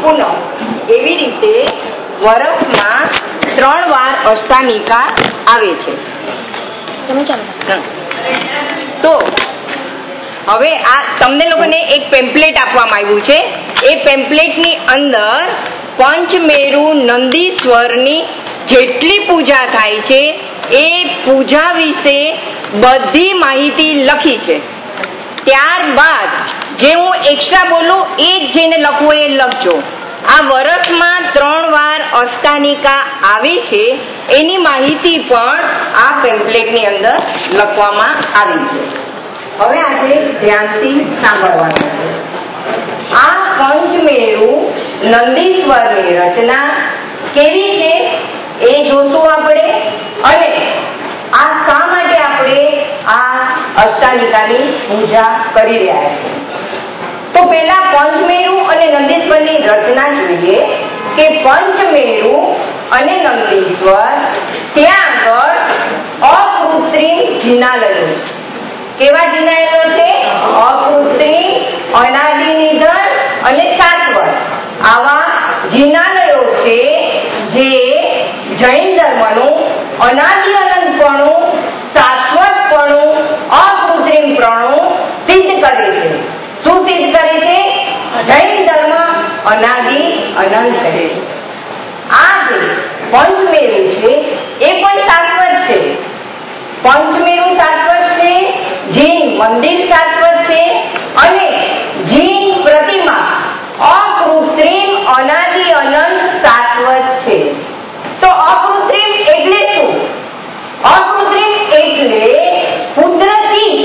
પુનઃ, એવી રીતે વર્ષમાં 3 વાર અષ્ટાનિકા આવે છે. તો હવે આ તમને લોકોને એક પેમ્પલેટ આપવામાં આવ્યું છે. એ પેમ્પલેટની અંદર પંચમેરુ નંદીશ્વરની જેટલી પૂજા થાય છે એ પૂજા વિશે બધી માહિતી લખી છે. ત્યારબાદ જે હું એક્સ્ટ્રા બોલું એ જ જેને લખવું એ લખજો. આ વર્ષમાં 3 વાર અષ્ટાનિકા આવી છે એની માહિતી પણ આ પેમ્પલેટની અંદર લખવામાં આવી છે. હવે આજે ધ્યાનથી સાંભળવાનું છે. આ પંચમેરુ નંદીશ્વરની રચના કેવી છે એ જોશું આપણે, અને આ શા માટે આપણે આ અષ્ટાનિકાની પૂજા કરી રહ્યા છીએ. તો પેલા પંચમેરુ અને નંદીશ્વરની રચના જોઈએ કે પંચમેરુ અને નંદીશ્વર ત્યાં આગળ અકૃત્રિમ જિનાલયો. કેવા જિનાલયો છે? અકૃત્રિમ, અનાદિ નિધન અને શાશ્વત. આવા જિનાલયો છે જે જૈન ધર્મનું અનાદિ અનંતપણું, શાશ્વતપણું, અકૃત્રિમપણું સિદ્ધ કરે છે. શું સિદ્ધ કરે છે? જૈન ધર્મ અનાદિ અનંત કહે છે. આ જે પંચમેરુ છે એ પણ શાશ્વત છે. પંચમેરુ શાશ્વત છે, જૈન મંદિર શાશ્વત છે, અને જૈન પ્રતિમા અકૃત્રિમ અનાદિ અનંત શાશ્વત છે. તો અકૃત્રિમ એટલે શું? અકૃત્રિમ એટલે કુદરતી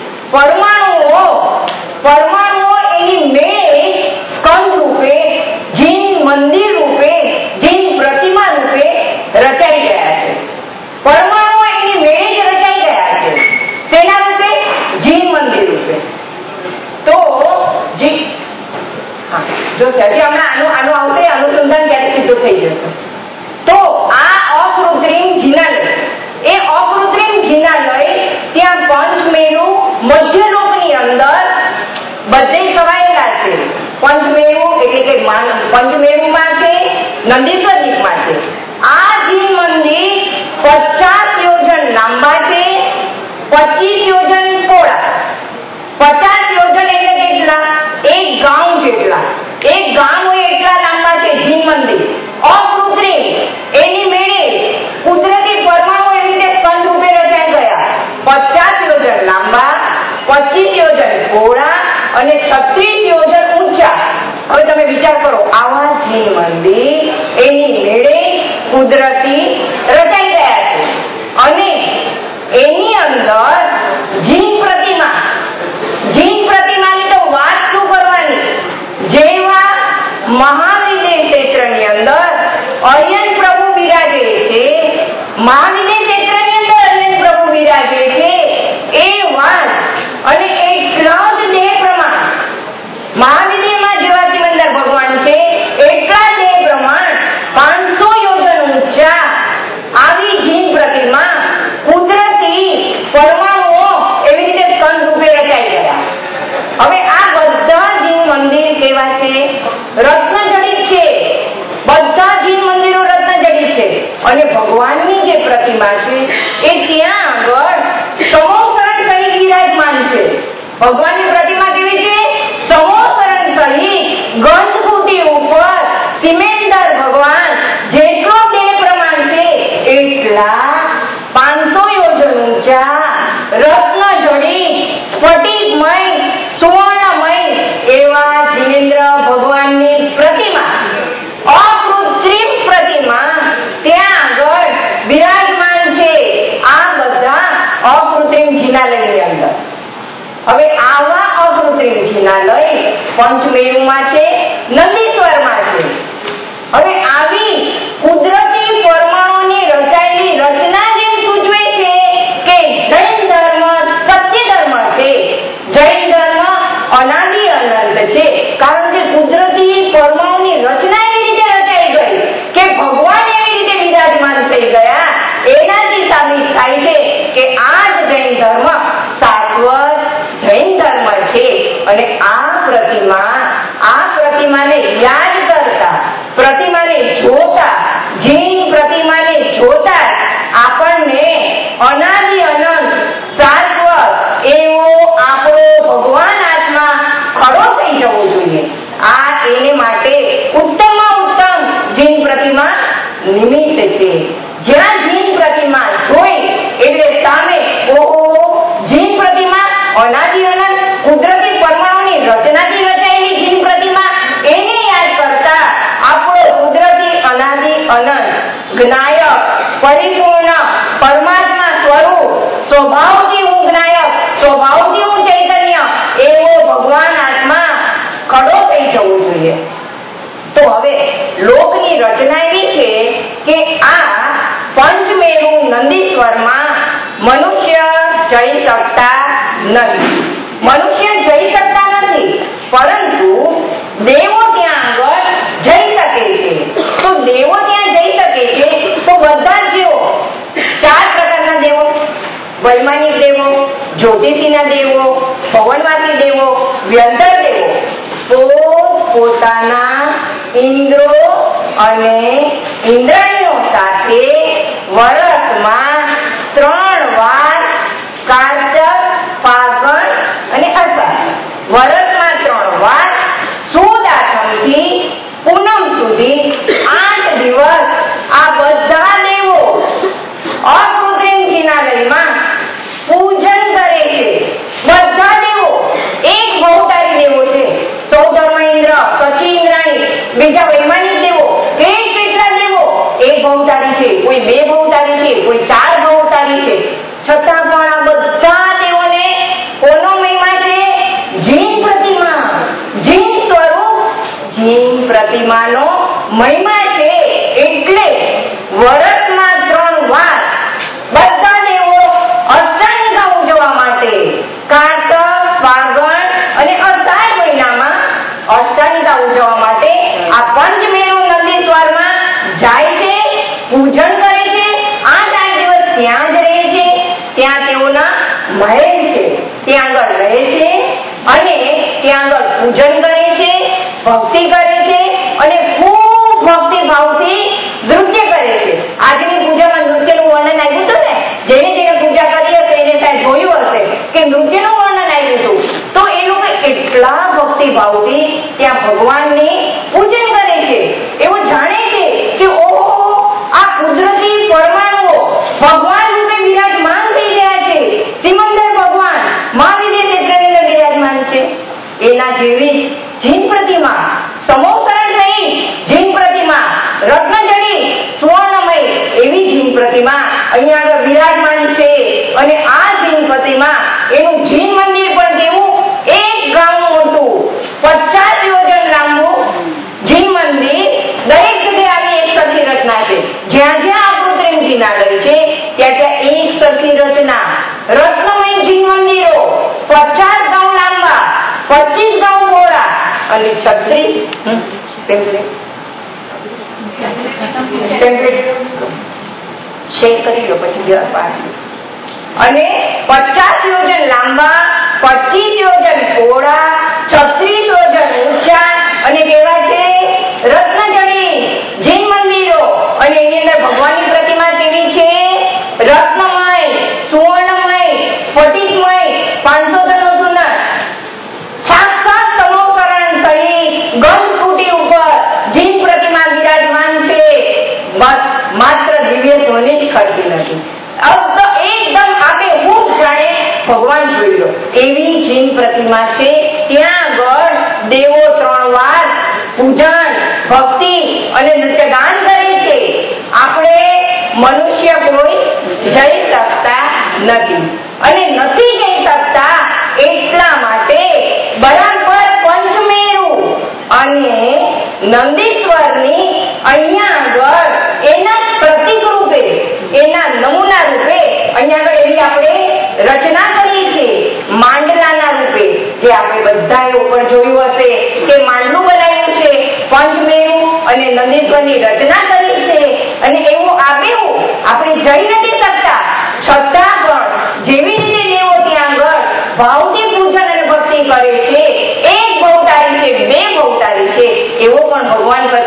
પરમાણુઓ એની મેળે સ્કંદ રૂપે, જૈન મંદિર રૂપે, જૈન પ્રતિમા રૂપે રચાઈ ગયા છે. પરમાણુઓ એની મેળે જ રચાઈ ગયા છે. તેના રૂપે? જૈન મંદિર રૂપે. તો જો સજી હમણાં આનું આવશે, અનુસંધાન ત્યારે સીધું થઈ જશે. તો આ અકૃત્રિમ જિનાલય, એ અકૃત્રિમ જિનાલય ત્યાં પંચમેરુ મધ્યલોકની અંદર બધે છવાયેલા છે. પંચમેરુ એટલે કે પંચમેરુમાં છે, નંદીશ્વરમાં છે. આ જૈન મંદિર 50 યોજન લાંબા છે, 25 યોજન પહોળા. 50 યોજન એટલે કેટલા? એક ગાઉં જેટલા. એક ગામ હોય એટલા લાંબા છે જૈન મંદિર. અકૃત્રિમ એની મેળે કુદરતી પરમાણુ એવી રીતે સ્કંદ રૂપે રચાઈ ગયા. 50 યોજન લાંબા, 25 યોજન પહોળા અને 36 યોજન ઊંચા. હવે તમે વિચાર કરો, આવા જૈન મંદિર એની મેળે કુદરતી રચાઈ ગયા છે. અને એની અંદર જૈન પ્રતિમાની તો વાત શું કરવાની. જેવા મહાવિદ્ય ક્ષેત્રની અંદર અયન પ્રભુ બિરાજે છે, મહાવિદ્ય ક્ષેત્રની અંદર અયન પ્રભુ બિરાજે છે, એ વાત અને એટલા જ દેહ પ્રમાણ મહાવિદ્યમાં જેવા સિમંદર ભગવાન છે એટલા દેહ પ્રમાણ 500 યોજન ઊંચા આવી જૈન પ્રતિમા કુદરતી પરમાણુઓ એવી રીતે સ્કંદ રૂપે રચાઈ ગયા. હવે આ બધા જૈન મંદિર કેવા છે? રત્નજડિત છે. બધા જૈન મંદિરો રત્નજડિત છે. અને ભગવાનની જે પ્રતિમા છે એ ત્યાં આગળ સમોસરણ સહિત વિરાજમાન છે. ભગવાનની પ્રતિમા કેવી છે? સમોસરણ સહિત ગંધકુટી ઉપર સિમેન્દર ભગવાન જેટલો દેહ પ્રમાણ છે એટલા 500 યોજન ઊંચા રત્નજડિત સ્ફટિકમય સુવર્ણમય એવા જીનેન્દ્ર ભગવાનની પ્રતિમા, અકૃત્રિમ પ્રતિમા ત્યાં આગળ બિરાજમાન છે. આ બધા અકૃત્રિમ જિનાલયની અંદર. હવે આવા અકૃત્રિમ જિનાલય પંચમેરુમાં છે, નંદીશ્વરમાં છે. હવે આવી કુદરતી પરમાણુની રચાયેલી રચના જેમ સૂચવે છે કે જૈન ધર્મ સત્ય ધર્મ છે. જૈન ધર્મ અનાદિ અનંત છે. કારણ કે કુદરતી પરમાણુની રચના એવી રીતે રચાઈ ગઈ કે ભગવાન એવી રીતે વિરાજમાન થઈ ગયા. એનાથી સાબિત થાય છે કે આ જ જૈન ધર્મ શાશ્વત જૈન ધર્મ છે. અને આ પ્રતિમાને યાદ કરતા પ્રતિમાને જોતા, જીન પ્રતિમાને જોતા આપણને અનાદિ અનંત શાશ્વત એવો આપણો ભગવાન આત્મા ખરો થઈ જવો જોઈએ. આ એને માટે ઉત્તમમાં ઉત્તમ જીન પ્રતિમા નિમિત્ત છે. જ્યાં જીન પ્રતિમા જોઈ એટલે સામે ઓહો, જીન પ્રતિમા અનાદિ અનંત કુદરતી પરમાણુની રચનાથી રચાયેલી જીન પ્રતિમા, એને યાદ કરતા આપણો કુદરતી અનાદિ અનંત જ્ઞાયક પરિપૂર્ણ પરમાત્મા સ્વરૂપ, સ્વભાવથી હું જ્ઞાયક, સ્વભાવથી હું ચૈતન્ય એવો ભગવાન આત્મા ખડો થઈ જવો જોઈએ. તો હવે લોકની રચના એવી છે કે આ પંચમેરુ નંદીશ્વરમાં મનુષ્ય જઈ શકતા નથી. મનુષ્ય જઈ શકતા નથી, પરંતુ દેવો ત્યાં આગળ જઈ શકે છે. તો દેવો ત્યાં જઈ શકે છે તો બધા જ જેવો 4 પ્રકારના દેવો, વૈમાનિક દેવો, જ્યોતિષીના દેવો, પવનવાસી દેવો, વ્યંતર દેવો પોતાના ઇન્દ્રો અને ઇન્દ્રાણીઓ સાથે વર્ષમાં 3 વાર કારતક, ફાગણ અને અષાઢ, વર્ષમાં 3 વાર સુદ આઠમથી પૂનમ સુધી 8 દિવસ આ બધા દેવો અકૃત્રિમ જિનાલયમાં પૂજન કરે છે. બધા દેવો એક ભવતારી દેવો છે. સૌધર્મ ઇન્દ્ર, કચ્છી ઇન્દ્રાણી, બીજા વૈમાનિક દેવો, કેટલા દેવો એક ભવતારી છે, કોઈ 2 ભવતારી છે, કોઈ 4 ભવતારી છે. છતાં પણ આ બધા દેવોને કોનો મહિમા છે? જીન પ્રતિમા, જીન સ્વરૂપ જીન પ્રતિમાનો મહિમા છે. એટલે વર્ષમાં 3 વાર બધા દેવો અષ્ટાંગિકા ઉજવવા માટે કારતક, ફાગણ અને અષાઢ મહિનામાં અષ્ટાંગિકા ઉજવવા માટે આ પંચમેરુ નંદીશ્વરમાં જાય છે, પૂજન કરે છે. 8 દિવસ ત્યાં જ રહે છે. ત્યાં તેઓના મહેલ છે, ત્યાં આગળ રહે છે અને ત્યાં આગળ પૂજન કરે છે, ભક્તિ કરે છે અને ખૂબ ભક્તિ ભાવથી નૃત્ય કરે છે. આજની પૂજામાં નૃત્યનું વર્ણન આવ્યું હતું ને, જેને પૂજા કરી હશે એને સાહેબ જોયું હશે કે નૃત્યનું વર્ણન આવ્યું હતું. તો એ લોકો એટલા ભક્તિ ભાવથી ત્યાં ભગવાનની પૂજન કરે છે. એવું જાણે છે કે ઓહો, આ કુદરતી પરમાણુઓ ભગવાન રૂપે વિરાજમાન થઈ ગયા છે. સિમંદર ભગવાન મહાવિદ્ય ક્ષેત્રની વિરાજમાન છે. એના જેવી જીન પ્રતિમા, સમોસરણ સહિત જીન પ્રતિમા, રત્નજડી સ્વર્ણમય એવી જીન પ્રતિમા અહીંયા આગળ વિરાજમાન છે. અને આ જીન પ્રતિમા, એનું જીન મંદિર પણ કેવું, 1 ગામ મોટું, 50 યોજન લાંબુ જીન મંદિર. દરેક જગ્યાએ આવી એક સરખી રચના છે. જ્યાં જ્યાં આ કૃત્રિમ જિનાલય છે ત્યાં ત્યાં એક સરખી રચના, રત્નમય જીન મંદિરો, 50 ગાઉ લાંબા, 25 ગાઉ પહોળા અને 36 શેર કરી લો પછી અને 50 યોજન લાંબા, 25 યોજન પહોળા, 36 યોજન ઊંચા અને કેવા છે રત્નજડી જીન મંદિરો. અને એની અંદર ભગવાનની પ્રતિમા કેવી છે? રત્નમય, સુવર્ણમય, સ્ફટિકમય, 500 સુંદર, સાક્ષાત સમોકરણ સહિત ગંધકુટી ઉપર જીન પ્રતિમા વિરાજમાન છે. બસ માત્ર દિવ્ય ધ્વનિ જ કરતી નથી. એકદમ આપે હું જાણે ભગવાન જોઈ લો એવી જીન પ્રતિમા છે. ત્યાં આગળ દેવો 3 વાર પૂજન, ભક્તિ અને નૃત્યગાન કરે છે. આપણે મનુષ્ય કોઈ જઈ શકતા નથી અને નથી જઈ શકતા એટલા માટે બરાબર પંચમેરુ અને નંદીશ્વરની અહીંયા આગળ એના પ્રતીક રૂપે, એના નમૂના રૂપે અહીંયા આગળ એવી આપણે રચના કરીએ છીએ. માંડલાના રૂપે, જે આપણે બધાએ ઉપર જોયું હશે કે માંડલું બનાવ્યું છે, પંચમેરુ અને નંદીશ્વરની રચના કરી છે. અને એવું આપ્યું આપણે જઈ નથી શકતા, છતાં પણ જેવી રીતે દેવો ત્યાં આગળ ભાવથી પૂજન અને ભક્તિ કરે છે, 1 ભવતારી છે, 2 ભવતારી છે, એવો પણ ભગવાન પ્રતિ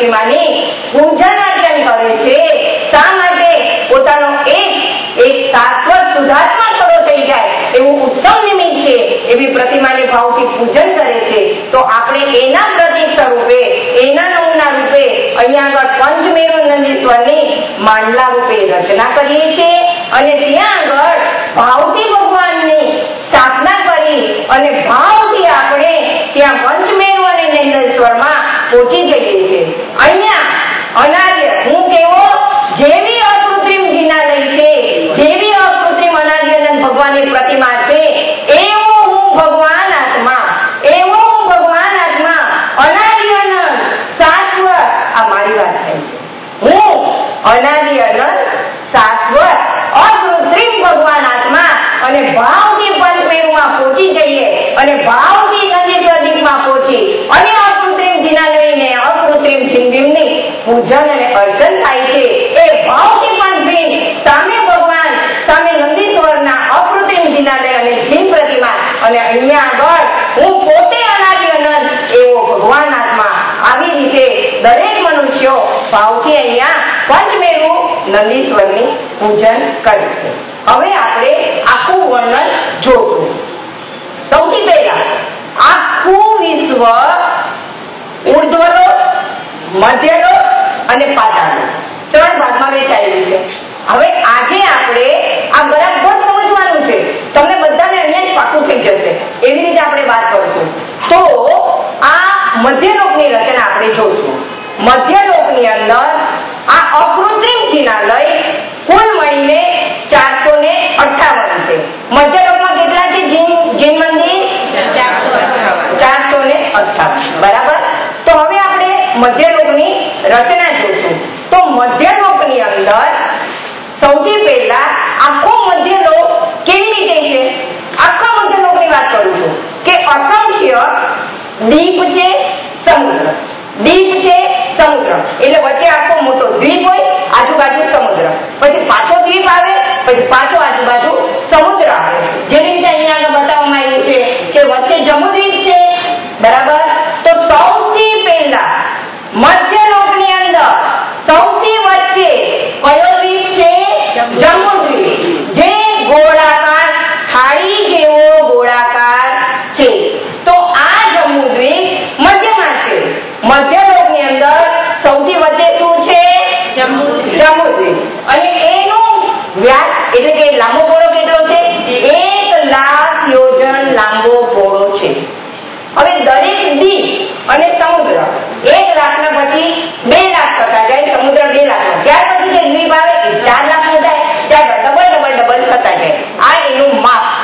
પ્રતિમાની પૂજન અર્ચન કરે છે. શા માટે? પોતાનો એક શાશ્વત શુદ્ધાત્મા થોડો થઈ જાય એવું ઉત્તમ નિમિત્ત છે એવી પ્રતિમાને ભાવથી પૂજન કરે છે. તો આપણે એના પ્રતીક સ્વરૂપે, એના નમૂના રૂપે અહીંયા આગળ પંચમેરુ નંદીશ્વરની માંડલા રૂપે રચના કરીએ છીએ અને ત્યાં આગળ ભાવથી ભગવાનની સ્થાપના કરી અને ભાવથી આપણે ત્યાં પંચમેરુ અને નંદેશ્વરમાં પહોંચી જઈએ છીએ. અહીંયા અનાર્ય હું કેવો જેવી અકૃત્રિમ જિનાલય છે, જેવી અકૃત્રિમ અનાર્યનંદ ભગવાનની પ્રતિમા છે, એવો હું ભગવાન આત્મા, એવો હું ભગવાન આત્મા અનાર્યનંદ શાશ્વત. આ મારી વાત થાય છે. હું અનાર્યનંદ શાશ્વત અકૃત્રિમ ભગવાન આત્મા અને ભાવથી પંચમેરુમાં પહોંચી જઈએ અને ભાવથી નંદીશ્વર દીપમાં પહોંચી અને અકૃત્રિમ જિનાલયને અકૃત્રિમ જિનબિંબની પૂજન અને અર્ચન થાય છે. એ ભાવથી પણ સામે ભગવાન, સામે નંદીશ્વરના અકૃત્રિમ જિનાલય અને જીન પ્રતિમા અને અહીંયા આગળ હું પોતે અનાર્યનંદ એવો ભગવાન આત્મા. આવી રીતે દરેક મનુષ્યો ભાવથી અહીંયા પંચમેરુ નંદીશ્વરની પૂજન કરે છે. હવે આપણે આખું વર્ણન જોશું. સૌથી પહેલા આખું વિશ્વ ઉર્ધ્વલોક, મધ્યલોક અને પાતાળલોક 3 ભાગમાં વહેંચાયેલું છે. હવે આજે આપણે આ બરાબર સમજવાનું છે. તમને બધાને અહીંયા જ પાકું થઈ જશે એવી રીતે આપણે વાત કરશું. તો આ મધ્યલોકની રચના આપણે જોશું. મધ્યલોકની અંદર આ અકૃત્રિમ જિનાલય કુલ મળીને 458 છે. મધ્યલોકમાં કેટલા છે જીન મંદિર? 458. બરાબર. તો હવે આપણે મધ્યલોકની રચના જોશું. તો મધ્યલોકની અંદર સૌથી પહેલા આખો મધ્યલોક કેવી રીતે છે? આખા મધ્યલોકની વાત કરું છું કે અસંખ્ય દીપ છે, સમુદ્ર. દીપ છે, સમુદ્ર એટલે વચ્ચે આખો મોટો દ્વીપ હોય, આજુબાજુ સમુદ્ર, પછી પાછો દ્વીપ આવે, પછી પાછો આજુબાજુ સમુદ્ર આવે. જેવી રીતે અહીંયા આગળ બતાવવામાં આવ્યું છે કે વચ્ચે જંબુદ્વીપ છે. બરાબર. તો સૌથી પહેલા મધ્યલોકની અંદર સૌથી વચ્ચે કયો દ્વીપ છે? જંબુદ્વીપ, જે ગોળાકાર, થાળી જેવો ગોળાકાર છે. તો આ જંબુદ્વીપ મધ્યમાં છે. મધ્યલોકની અંદર સૌથી વચ્ચે શું છે? જંબુદ્વીપ. અને એનું વ્યાસ એટલે કે લાંબો પહોળો કેટલો છે? 1,00,000 યોજન લાંબો પહોળો છે. હવે દરેક દીપ અને સમુદ્ર 1,00,000 ના પછી 2,00,000 થતા જાય, સમુદ્ર 2,00,000, ત્યાર પછી જે દ્વીપ આવે એ 4,00,000 નો થાય, ત્યાર ડબલ થતા જાય. આ એનું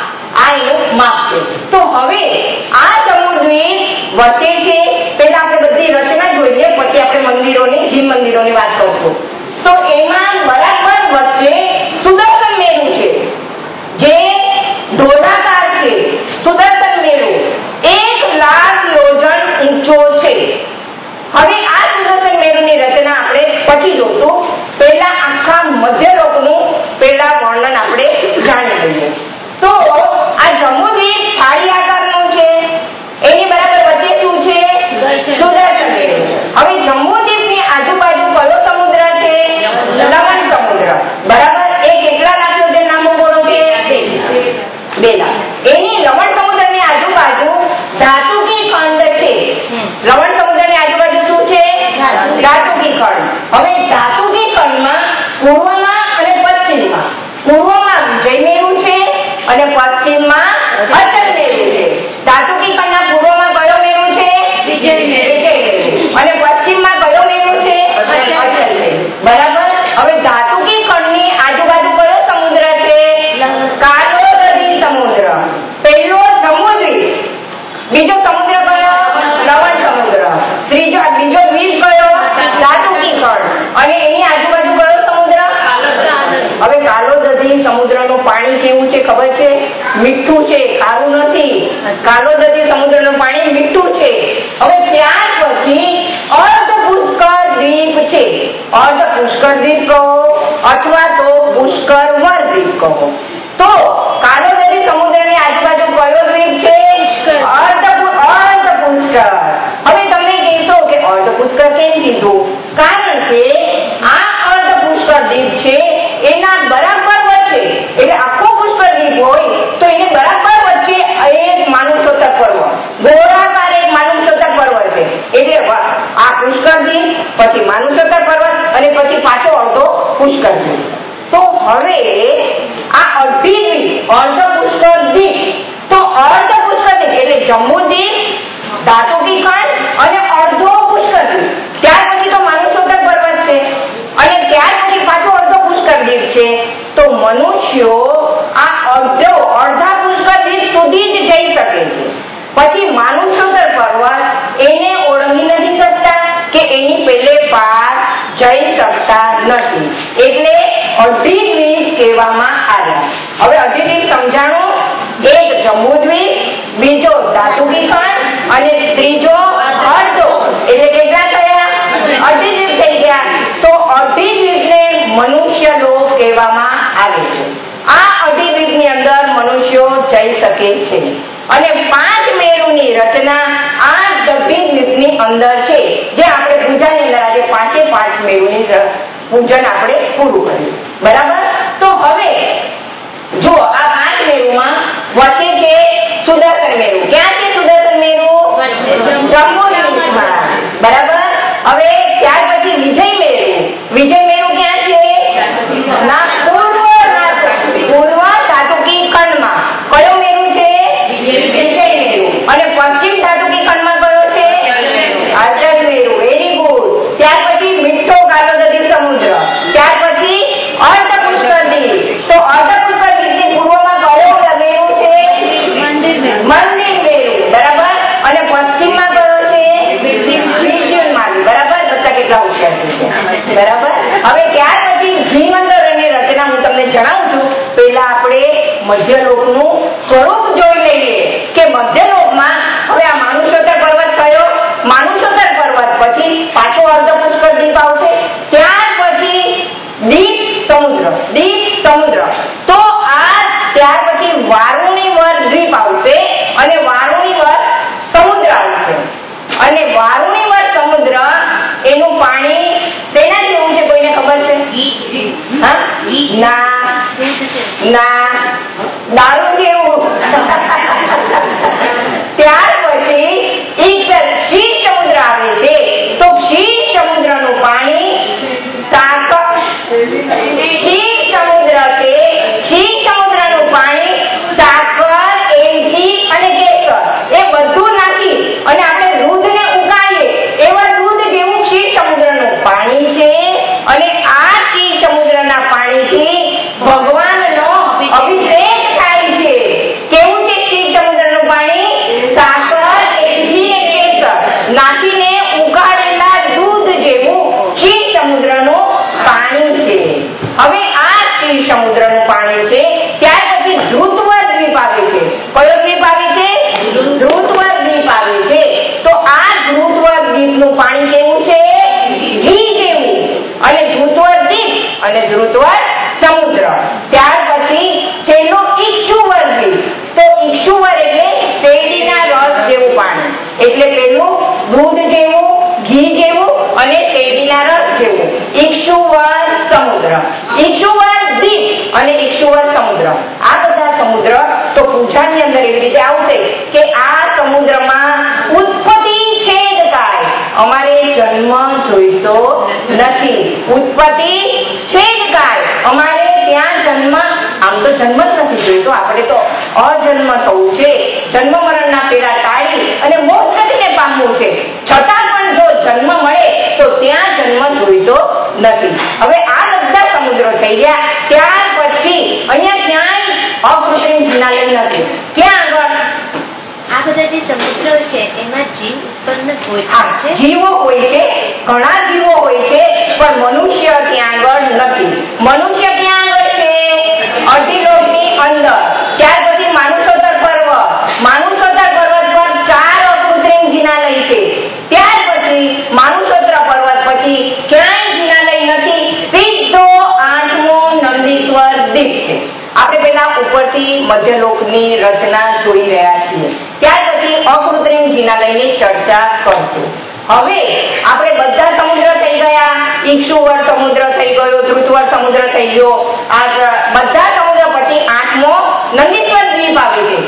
માપ છે. તો હવે આ જંબુદ્વીપ વચ્ચે છે. પહેલા આપણે બધી રચના જોઈએ, પછી આપણે મંદિરોની, જીન મંદિરોની વાત કરશું. તો એમાં બરાબર વચ્ચે સુદર્શન મેરુ છે, જે ઢોળાકાર છે. સુદર્શન મેરુ 1,00,000 યોજન ઊંચો છે. હવે આ સુદર્શન મેરુની રચના આપણે પછી જોશું. પહેલા આખા મધ્યલોકનું પહેલા વર્ણન આપણે જાણી લઈએ. તો આ જંબુદ્વીપ થાળી આકારનો છે. એની બરાબર વચ્ચે શું છે? સુદર્શન મેરુ. હવે જંબુદ્વીપની આજુબાજુ કયો સમુદ્ર છે? લવણ સમુદ્ર. બરાબર. એ કેટલા લાખ યોજન લાંબો પહોળો છે? 2,00,000. એની લવણ સમુદ્રની આજુબાજુ ધાતુકી ખંડ છે. લવણ સમુદ્રની આજુબાજુ શું છે? ધાતુકી ખંડ. હવે ધાતુકી ખંડમાં પૂર્વમાં અને પશ્ચિમમાં, પૂર્વમાં વિજય મેરુ છે અને પશ્ચિમમાં અચલ મેરુ છે. ધાતુકી ખંડના પૂર્વમાં કયો મેરુ છે? વિજય મેરુ. અને પશ્ચિમમાં કયો મેરુ છે? અચલ મેરુ. બરાબર. હવે ધાતુકી ખંડની આજુબાજુ કયો સમુદ્ર છે? કાલો નદી સમુદ્ર. પહેલો જંબુદ્વીપ. બીજો સમુદ્ર કયો? લવણ સમુદ્ર. બીજો દ્વીપ કયો? ધાતુકી ખંડ. અને એની આજુબાજુ કયો સમુદ્ર? હવે કાલો નદી સમુદ્રનું પાણી કેવું છે ખબર છે? મીઠું છે, ખારું નથી. કાલો નદી સમુદ્રનું પાણી મીઠું છે. હવે ત્યાર પછી અર્ધ પુષ્કર દ્વીપ છે. અર્ધ પુષ્કર દ્વીપ કહો અથવા તો પુષ્કર વર દ્વીપ કહો. તો કાલો નદી સમુદ્રની આજુબાજુ કયો દ્વીપ છે? અર્ધ પુષ્કર. હવે તમે કહેશો કે અર્ધ પુષ્કર કેમ કીધું? પછી માનુષોત્તર પર્વત અને પછી પાછો અડધો પુષ્કર દ્વીપ. તો હવે આ અડધી દ્વીપ અર્ધ પુષ્કર દ્વીપ, તો અર્ધ પુષ્કર દ્વીપ એટલે જમ્બુ દ્વીપ, ધાતુકી ખંડ અને અડધો પુષ્કર દ્વીપ. ત્યાર પછી તો માનુષોત્તર પર્વત છે અને ત્યાર પછી પાછો અડધો પુષ્કર દ્વીપ છે. તો મનુષ્યો આ અડધા પુષ્કર દ્વીપ સુધી જ જઈ શકે છે. પછી માનુષોત્તર પર્વત એને ઓળંગી નથી શકતા કે એની પેલે પાર જઈ શકતા નથી, એટલે અડધી દ્વીપ કહેવામાં આવ્યા. હવે અડધી દ્વીપ સમજાણું. એક જમ્બુ દ્વીપ, બીજો ધાતુકી ખંડ અને ત્રીજો અડધો, એટલે કેટલા થયા? અડધી દ્વીપ થઈ ગયા. તો અડધી દ્વીપને મનુષ્ય લોક કહેવામાં આવે છે. આ અડધી દ્વીપની અંદર મનુષ્યો જઈ શકે છે અને 5 મેરુની રચના આ અડધી દ્વીપની અંદર છે, જે આપણે પૂજાની અંદર આજે 5 મેરુની પૂજન આપણે પૂરું કર્યું. બરાબર. તો હવે જો આ 5 મેરુમાં વચ્ચે છે સુદર્શન મેરુ. ક્યાં છે સુદર્શન મેરુ? જમ્મુ દ્વીપમાં. બરાબર. હવે ત્યાર પછી વિજય મેરુ. વિજય મેરુ ક્યાં છે? ના, પૂર્વ ધાતુકી ખંડમાં. કયો મેરુ છે? વિજય મેરુ. અને પશ્ચિમ ધાતુકી ખંડમાં કયો છે? અર્જન મેરુ. Very good. ત્યાર પછી મીઠો ગાલોદરી સમુદ્ર. ત્યાર પછી અર્ધ પુષ્કર દ્વીપ. તો અર્ધ પુષ્કર દ્વીપની પૂર્વમાં કયો મેરુ છે? મંદિર મેરુ. બરાબર. અને પશ્ચિમમાં કયો છે? વિદ્યુન્માલી. બરાબર. બધા કેટલા હોશિયાર છે. બરાબર. હવે ત્યાર પછી જીવંતરની રચના હું તમને જણાવું છું. પહેલા આપણે મધ્યલોકનું સ્વરૂપ જોઈ લઈએ કે મધ્યલોકમાં હવે આ માનુષોત્તર પર્વત કયો? માનુષોત્તર પર્વત પછી પાછો અર્ધ પુષ્કર દ્વીપ આવશે. ત્યાર પછી દીપ સમુદ્ર. દીપ સમુદ્ર. તો આ ત્યાર પછી વારુણીવર દ્વીપ આવશે અને વારુણીવર સમુદ્ર આવશે. અને વારુણીવર સમુદ્ર એનું પાણી તેના જેવું છે? કોઈને ખબર છે? ના ના, દારૂ જેવું. ત્યાર પછી એક ક્ષીર સમુદ્ર આવે છે. તો ક્ષીર સમુદ્રનું પાણી ક્ષીર સમુદ્ર છે. ક્ષીર સમુદ્રનું પાણી સાકર, એલચી અને કેસર એ બધું નાખી અને આપણે દૂધને ઉકાળીએ એવા દૂધ જેવું ક્ષીર સમુદ્રનું પાણી છે. અને આ ક્ષીર સમુદ્રના પાણીથી ભગવાનનો અભિષેક થાય છે. કેવું છે ક્ષીર સમુદ્રનું પાણી? સાકર, એલચી અને કેસર નાખીને ઉકાળેલા દૂધ જેવું ક્ષીર સમુદ્રનું પાણી છે. હવે આ ક્ષીર સમુદ્રનું પાણી છે. ત્યાર પછી ધ્રુતવર દ્વીપ આવે છે. કયો દ્વીપ આવે છે? ધ્રુતવર દ્વીપ આવે છે. તો આ ધ્રુતવર દ્વીપનું પાણી કેવું છે? ઘી જેવું. અને ધ્રુતવર દ્વીપ અને ધ્રુતવર સમુદ્ર. ત્યાર પછી છેલ્લો ઈક્ષુવર દ્વીપ. તો ઈક્ષુવર એટલે શેરડીના રસ જેવું પાણી. એટલે પેલું દૂધ જેવું, ઘી જેવું અને શેરડીના રસ જેવું. ઈક્ષુવર સમુદ્ર, ઈક્ષુવર દ્વીપ અને ઈક્ષુવર સમુદ્ર. આ બધા સમુદ્ર તો પૂજાની અંદર એવી રીતે આવશે કે આ સમુદ્રમાં ઉત્પત્તિ છેદ કાય. અમારે જન્મ જોઈતો નથી. ઉત્પત્તિ છેદ કાય. અમારે ત્યાં જન્મ, આમ તો જન્મ જ નથી જોઈતો. આપણે તો અજન્મ થવું છે. જન્મ મરણના પેલા ટાળી અને મોક્ષને પામવું છે. છતાં પણ જો જન્મ મળે તો ત્યાં જન્મ જોઈતો નથી. હવે આ બધા સમુદ્રો થઈ ગયા. ત્યાર પછી અહીંયા ક્યાંય અકૃત્રિમ જિનાલય નથી. ક્યાં આગળ? આ બધા જે સમુદ્રો છે એમાં જીવ ઉત્પન્ન હોય છે. જીવો હોય છે, ઘણા જીવો હોય છે, પણ મનુષ્ય ત્યાં આગળ નથી. મનુષ્ય ક્યાં આગળ છે? અડધી લોકની અંદર. ત્યાર પછી માનુષોત્તર પર્વત. માનુષોત્તર પર્વત પર 4 અકૃત્રિમ જિનાલય છે. ત્યાર પછી માનુષોત્તર પર્વત પછી ક્યાંય જિનાલય નથી. સીધો 8મો નંદીશ્વર દ્વીપ છે. આપણે પેલા ઉપરથી મધ્યલોકની રચના જોઈ રહ્યા છીએ. ત્યાર પછી અકૃત્રિમ જિનાલયની ચર્ચા કરશું. હવે આપણે બધા સમુદ્ર થઈ ગયા. ઈક્ષુવર સમુદ્ર થઈ ગયો, ધ્રુતવર સમુદ્ર થઈ ગયો. આ બધા સમુદ્ર પછી 8મો નંદીશ્વર દ્વીપ આવે છે.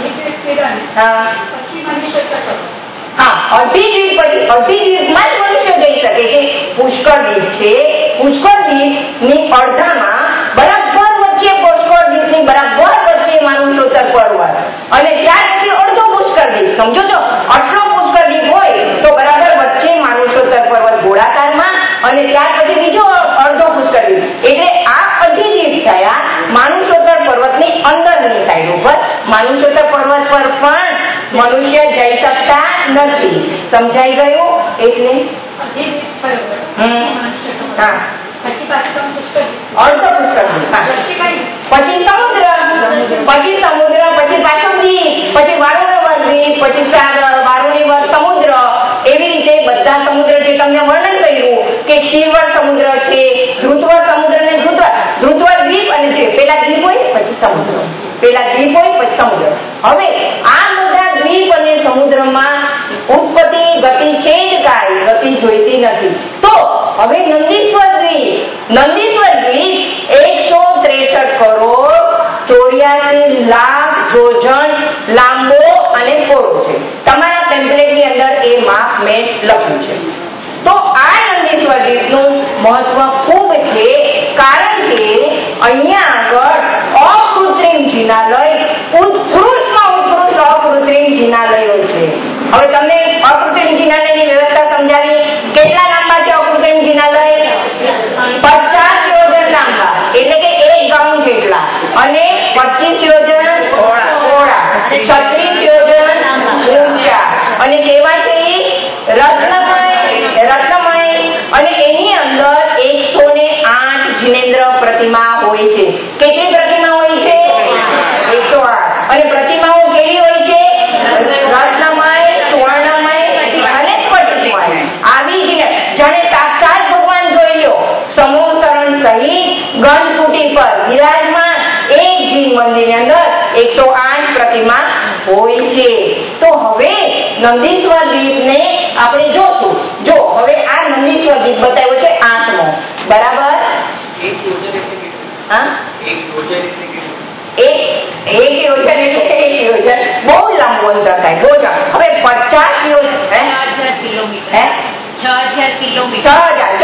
હા, અડધી દ્વીપ પછી અડધી દ્વીપમાં જ મનુષ્ય મનુષ્ય જઈ શકે છે. પુષ્કળ દીપ છે, પુષ્કળ દીપની અડધામાં બરાબર વચ્ચે પુષ્કળ દીપની બરાબર વચ્ચે માનુષોત્તર પર્વત અને ત્યાર પછી અડધો પુષ્કળ દીપ. સમજો છો, આટલો પુષ્કળ દીપ હોય તો બરાબર વચ્ચે માનુષોત્તર પર્વત ગોળાકારમાં અને ત્યાર પછી બીજો અડધો પુષ્કળ દીપ. એટલે આ અઢી દીપ થયા માનુષોત્તર પર્વતની અંદરની સાઈડ ઉપર. માનુષોત્તર પર્વત પર પણ મનુષ્ય જઈ શકતા નથી. સમજાઈ ગયું? એટલે હા, અડધો પુષ્કળ દીપ, પછી સમુદ્ર, પછી પાછો દીપ, પછી વારુણેવર દીપ, પછી વારુણેવર સમુદ્ર. એવી રીતે બધા સમુદ્ર જે તમને વર્ણન કર્યું કે શિવર સમુદ્ર છે, ધ્રુતવર સમુદ્ર ને ધ્રુતવર દ્વીપ અને દ્વીપ. પેલા દ્વીપ હોય પછી સમુદ્ર, પેલા દ્વીપ હોય પછી સમુદ્ર. હવે આ બધા દ્વીપ અને સમુદ્રમાં ઉત્પત્તિ ગતિ છે જ કાંઈ, ગતિ જોઈતી નથી. તો હવે નંદીશ્વર દ્વીપ 163 કરોડ 84 લાખ જોજન લાંબો અને પહોળો છે. તમારા ટેમ્પલેટની અંદર એ માપ મેં લખ્યું છે. તો આ નંદીશ્વર દ્વીપનું મહત્વ ખૂબ છે, કારણ કે અહીંયા આગળ અકૃત્રિમ જિનાલય, ઉત્કૃષ્ટમાં ઉત્કૃષ્ટ અકૃત્રિમ જિનાલયો છે. હવે તમને અકૃત્રિમ જિનાલયની વ્યવસ્થા સમજાવી. કેટલા લાંબા છે અકૃત્રિમ જિનાલય? 50 યોજન લાંબા, એટલે કે 1 ગાઉન જેટલા, અને 25 યોજન પહોળા, 36 યોજન ઊંચા. અને કેવા છે? રત્નમય. અને એની અંદર 108 જિનેન્દ્ર પ્રતિમા હોય છે. કેટલી પ્રતિમા હોય છે? 108. અને પ્રતિમાઓ કેવી હોય છે? રત્નમય, સુવર્ણમય અને સ્ફટિકમય. આવી જ જાણે સાક્ષાત ભગવાન જોઈ લો, સમૂહ શરણ સહિત ગણકુટી પર વિરાજમાન એક જીન મંદિરની અંદર 108 પ્રતિમા હોય છે. તો હવે નંદીશ્વર દીપને આપણે જોશું. જો હવે આ નંદીશ્વર દીપ બતાવ્યો છે 8મો, બરાબર? હા, એક યોજન એટલે એક યોજન, બહુ લાંબુ અંતર થાય. બહુ હવે 50 યોજન 6000 કિલોમીટર,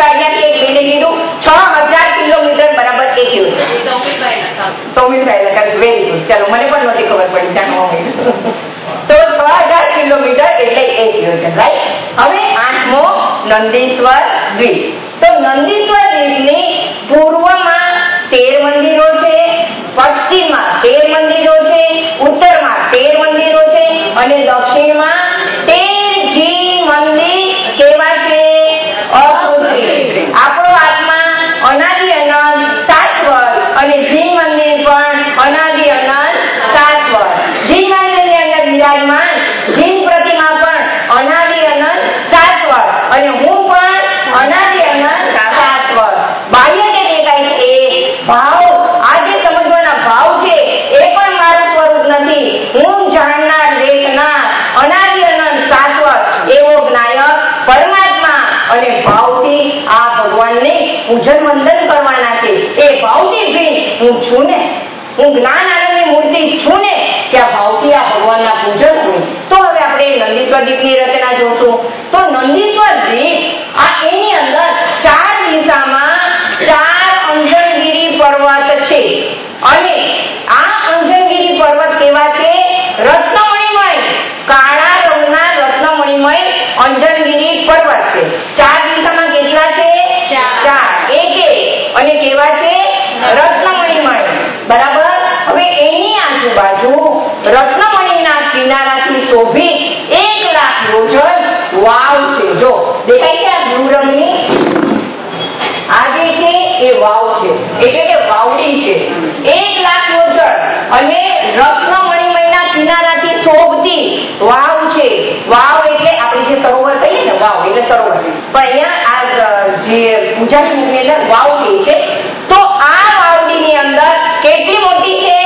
6000 કિલોમીટર બરાબર એક યોજન. સૌમિલભાઈ વેરી ગુડ. ચાલો, મને પણ નથી ખબર પડી, જાણવા મળ્યું. તો 6000 કિલોમીટર એટલે એક યોજન, રાઈટ? હવે 8મો નંદીશ્વર દ્વીપ. તો નંદીશ્વર દ્વીપની પૂર્વમાં 13 મંદિરો છે, પશ્ચિમમાં 13 મંદિરો છે, ઉત્તરમાં 13 મંદિરો છે અને દક્ષિણમાં 13 જીન મંદિર. કેવા છે? અકૃત્રિમ. આપણો આત્મા અનાદિ અનંત શાશ્વત અને જીન મંદિર પણ અનાદિ અનંત શાશ્વત. જીન મંદિરની અંદર વિરાજમાન જીન પ્રતિમા પણ અનાદિ અનંત શાશ્વત અને હું પણ અનાદિ અનંત શાશ્વત. બાહ્ય જે દેખાય છે એ ભાવ, આ જે સમજવાના ભાવ છે એ પણ મારું સ્વરૂપ નથી. હું જાણનાર, દેખનાર, અનાદિ અનંત શાશ્વત એવો જ્ઞાયક પરમાત્મા, અને ભાવથી આ ભગવાનને પૂજન વંદન કરવાના છે. એ ભાવથી ભી હું છું ને, હું જ્ઞાન આનંદની મૂર્તિ છું ને, ત્યાં ભાવથી આ ભગવાનના પૂજન હોય. તો હવે આપણે નંદીશ્વર દીપની રચના જોશું. તો નંદીશ્વર દીપ આ એની અંદર 4 દિશામાં 4 અંજનગીરી પર્વત છે. અને આ અંજનગીરી પર્વત કેવા છે? રત્નમણીમય, કાળા રંગના રત્નમણીમય અંજનગીરી પર્વત છે. 4 દિશામાં કેટલા છે? 4. એક અને કેવા છે? રત્નમણીમય, બરાબર? હવે એની આજુબાજુ રત્નમણીના કિનારાથી શોભિત 1 લાખ યોજન વાવ છે. જો દેખાય છે આ બ્લુ રંગની? આ જે છે એ વાવ છે, એટલે કે વાવડી છે. 1 લાખ યોજન અને રત્નમણીમયના કિનારાથી શોભતી વાવ છે. વાવ એટલે આપણે જે સરોવર કહીએ ને, વાવ એટલે સરોવર, પણ અહીંયા આ જે પૂજા ની અંદર વાવડી છે. તો આ વાવડીની અંદર કેટલી મોટી છે?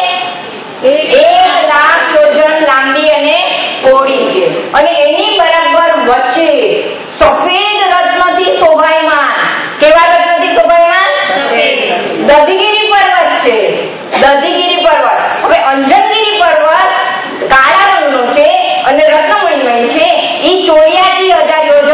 1 લાખ યોજન લાંબી અને પહોળી છે. અને એની બરાબર વચ્ચે સફેદ રત્નથી શોભાયમાન, કેવા રત્નથી શોભાયમાન? દધીગીરી પર્વત છે. દધીગીરી પર્વત. હવે અંજનગીરી પર્વત કાળા રંગનો છે અને રત્નમણીમય છે. એ 84,000 યોજન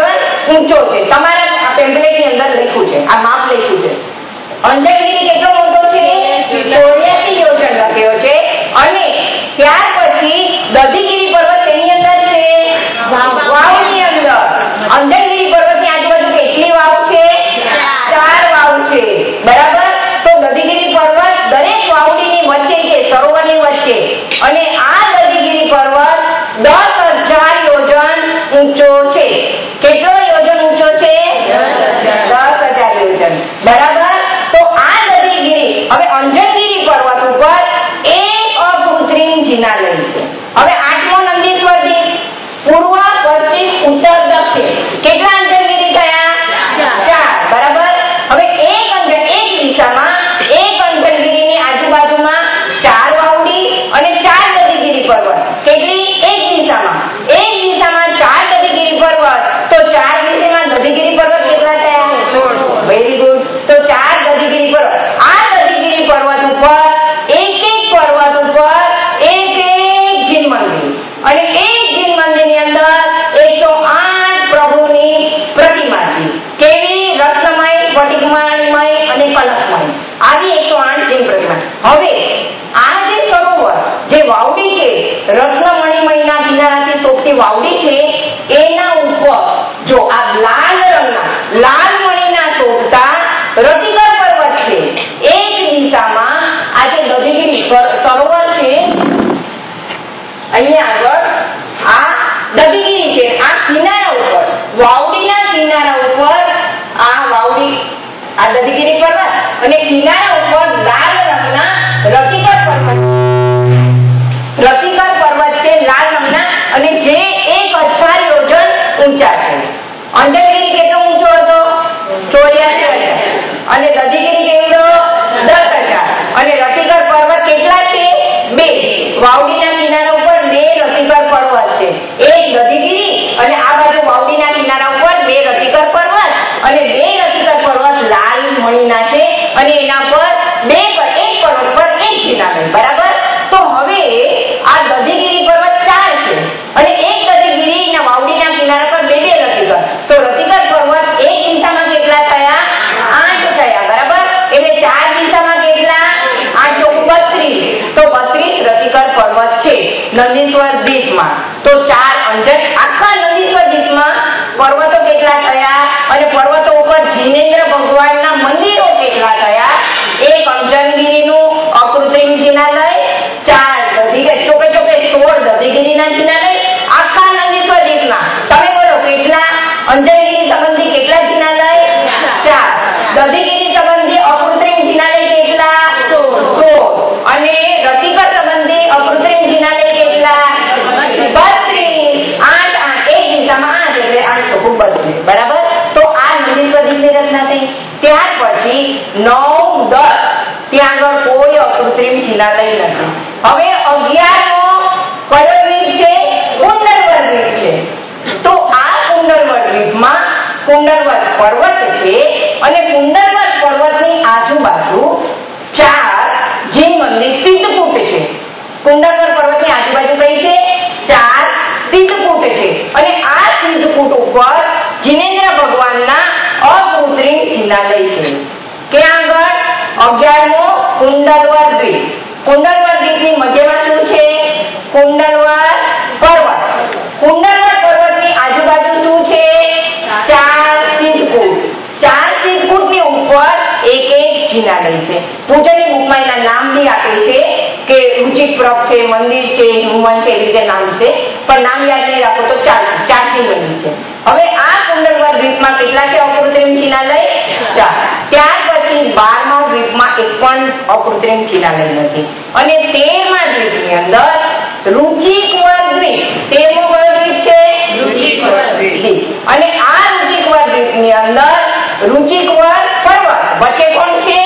ઊંચો છે. તમારા પેમ્પલેટ ની અંદર લખ્યું છે, આ માપ લખ્યું છે. અંજનગીરી કેટલો મોટો છે? 84 યોજન લખ્યો છે. અને ત્યાર પછી દધીગીરી પર્વત તેની અંદર છે, વાવની અંદર. અંજનગીરી પર્વત ની આજુબાજુ કેટલી વાવ છે? 4 વાવ છે. બરાબર. તો દધીગીરી પર્વત દરેક વાવડીની વચ્ચે છે, સરોવરની વચ્ચે. અને આ દધીગીરી પર્વત 10,000 યોજન ઊંચો છે. કેટલો યોજન ઊંચો છે? 10,000 યોજન. બરાબર. તો આ દધીગીરી, હવે અંજનગીરી પર્વત ઉપર એક અકૃત્રિમ જિનાલય છે. હવે 8મો નંદીશ્વર દીપ, પૂર્વ, પશ્ચિમ, ઉત્તર, દક્ષિણ. કેટલા અંજનગીરી થયા? 4. બરાબર. હવે એક દિશામાં એક અંજનગીરીની આજુબાજુમાં 4 વાવડી અને 4 દધીગીરી પર્વત. કેટલી? એક દિશામાં 4 દધીગીરી પર્વત. તો 4 દિશામાં દધીગીરી પર્વત કેટલા થયા? 16. Very good. તો 4 દધીગીરી પર્વત. આ દધીગીરી પર્વત ઉપર એક પર્વત ઉપર એક જીન મંદિર, અને એક જીન મંદિરની અંદર 108 પ્રભુની પ્રતિમા છે. કેવી? રત્નમય, સ્ફટિકમણિમય અને કલશમય. આવી 108 જીન પ્રતિમા. હવે આ જે સરોવર, જે વાવડી છે, રત્નમણિમયના કિનારાથી શોભતી વાવડી છે, એના ઉપર જો આ લાલ મણીના શોભતા રતિકર પર્વત છે. એક દિશામાં આ જે દધીગીરી સરોવર છે, અહીંયા આગળ આ દધીગીરી છે, આ કિનારા ઉપર, વાવડીના કિનારા ઉપર આ વાવડી, આ દધીગીરી પર્વત, અને કિનારા ઉપર લાલ રંગના રતિકર પર્વત છે, લાલ રંગના, અને જે 1,000 યોજન ઊંચા છે. અંજનગીરી કેટલો ઊંચો હતો? 84,000. અને દધીગીરી કેટલો? 10,000. અને રતિકર પર્વત કેટલા છે? 2. વાવડીના કિનારા ઉપર 2 રતિકર પર્વત છે. એક દધીગીરી અને આ બાજુ વાવડીના કિનારા ઉપર 2 રતિકર પર્વત, અને 2 રતિકર પર્વત લાલ મણીના છે, અને એના પર એક પર્વત પર એક જિનાલય. બરાબર. તો હવે આ દધીગીરી પર્વત 4 છે, અને એક દધીગીરીના વાવડીના કિનારા પર 2 રતિકર. તો રતિકર પર્વત એક દિશામાં કેટલા થયા? 8 થયા. બરાબર. એટલે 4 દિશામાં કેટલા? 8 × 32. તો 32 રતિકર પર્વત છે નંદીશ્વર દીપમાં. તો 4 આખા નંદીશ્વર દીપમાં પર્વતો કેટલા થયા, અને પર્વતો ઉપર જીનેન્દ્ર ભગવાનના મંદિરો કેટલા થયા? એક અંજનગીરીનું અકૃત્રિમ જિનાલય, 4 દધીગીરી, ચોકે 16 દધીગીરીના જિનાલય આખા નંદીશ્વર દીપના. તમે બોલો કેટલા? અંજનગીરી સંબંધી કેટલા જિનાલય? 4. દધીગીરી સંબંધી અકૃત્રિમ જિનાલય કેટલા? 16. અને રતિકર સંબંધી અકૃત્રિમ જિનાલય કેટલા? 32. 8 એક દિશામાં 8 એટલે 8 તો 32. બરાબર. તો આ નંદીશ્વર દીપની રચના થઈ. ત્યાર પછી 9, 10 ત્યાં આગળ કોઈ અકૃત્રિમ જિનાલય નથી. હવે 11મો કયો દ્વીપ છે? કુંડલવર દ્વીપ છે. તો આ કુંડલવર દ્વીપમાં કુંડલવર પર્વત છે, અને કુંડલવર પર્વતની આજુબાજુ 4 જીન મંદિર સિદ્ધકૂટ છે. કુંડલવર પર્વતની આજુબાજુ કઈ છે? 4 સિદ્ધકૂટ છે. અને આ સિદ્ધકૂટ ઉપર જીનેન્દ્ર ભગવાનના અકૃત્રિમ જિનાલય છે. ક્યાં આગળ? 11મો કુંડલવર દ્વીપ. કુંડલવર દ્વીપની મધ્યમાં શું છે? કુંડલવર પર્વત. કુંડલવર પર્વતની આજુબાજુ શું છે? 4 સિદ્ધકૂટ. 4 સિદ્ધકૂટની ઉપર એક જિનાલય છે. પૂજનની બુકમાં એના નામ બી આપે છે કે રુચિપ્રભ છે, મંદિર છે, હનુમાન છે, એ રીતે નામ છે, પણ નામ યાદ નહીં રાખો તો 4 મંદિર છે. હવે આ કુંડલવર દ્વીપમાં કેટલા છે અકૃત્રિમ જિનાલય? 4. ત્યાર પછી 12મા દ્વીપમાં એક પણ અકૃત્રિમ જિનાલય નથી. અને 13મા દ્વીપની અંદર રુચિકવર દ્વીપ. 13મો કયો દ્વીપ છે? રુચિકવર દ્વીપ. અને આ રુચિકવર દ્વીપની અંદર રુચિકવર પર્વત, વચ્ચે કોણ છે?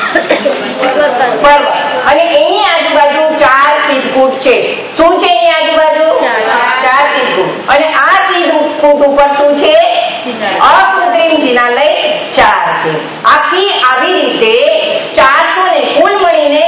પર્વત. અને એની આજુબાજુ 4 સિદ્ધકૂટ છે. શું છે એની આજુબાજુ? 4 સિદ્ધકૂટ. અને આ સિદ્ધકૂટ ઉપર શું છે? અકૃત્રિમ જિનાલય 4 છે. આખી આવી રીતે 400 કુલ મળીને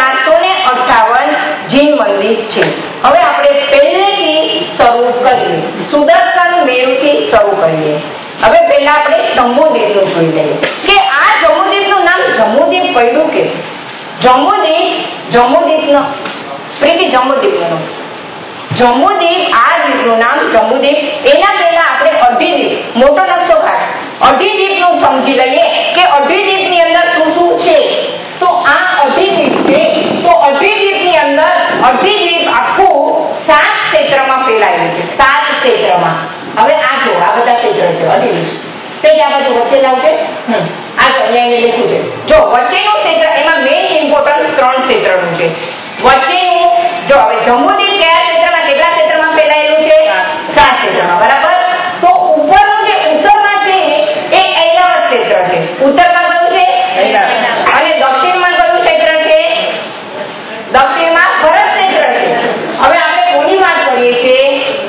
458 જીન મંદિર છે. હવે આપણે પહેલેથી શરૂ કરીએ, સુદર્શન મેરુથી શરૂ કરીએ. હવે પહેલા આપણે જંબુદ્વીપનું જોઈ લઈએ કે આ જંબુદ્વીપનું નામ જંબુદ્વીપ પડ્યું કે જંબુદ્વીપનો પ્રીતિ જંબુદ્વીપનું જંબુદ્વીપ આ દ્વીપનું નામ જંબુદ્વીપ. એના પહેલા આપણે અઢીદ્વીપ મોટો નકશો કાઢ અઢીદ્વીપનું સમજી લઈએ કે અઢીદ્વીપની અંદર શું શું છે. તો આ અઢીદ્વીપ છે. તો અઢીદ્વીપની અંદર અઢીદ્વીપ આખું 7 ક્ષેત્રમાં ફેલાયેલું છે. 7 ક્ષેત્રમાં. હવે આ જો આ બધા ક્ષેત્ર છે અઢીદ્વીપ. તે આ બાજુ વચ્ચે જાવ છે આ અહીંયા લખ્યું છે. જો વચ્ચેનું ક્ષેત્ર એમાં મેઇન ઇમ્પોર્ટન્ટ 3 ક્ષેત્રનું છે. વચ્ચેનું જો હવે જંબુદ્વીપ કયા ક્ષેત્રમાં કેટલા ક્ષેત્રમાં ફેલાયેલું છે? 7 ક્ષેત્રમાં. બરાબર. તો ઉપરનું જે ઉત્તરમાં છે એ ઐરાવત ક્ષેત્ર છે. ઉત્તરમાં કયું છે? અને દક્ષિણમાં કયું ક્ષેત્ર છે? દક્ષિણમાં ભરત ક્ષેત્ર છે. હવે આપણે કોની વાત કરીએ છીએ?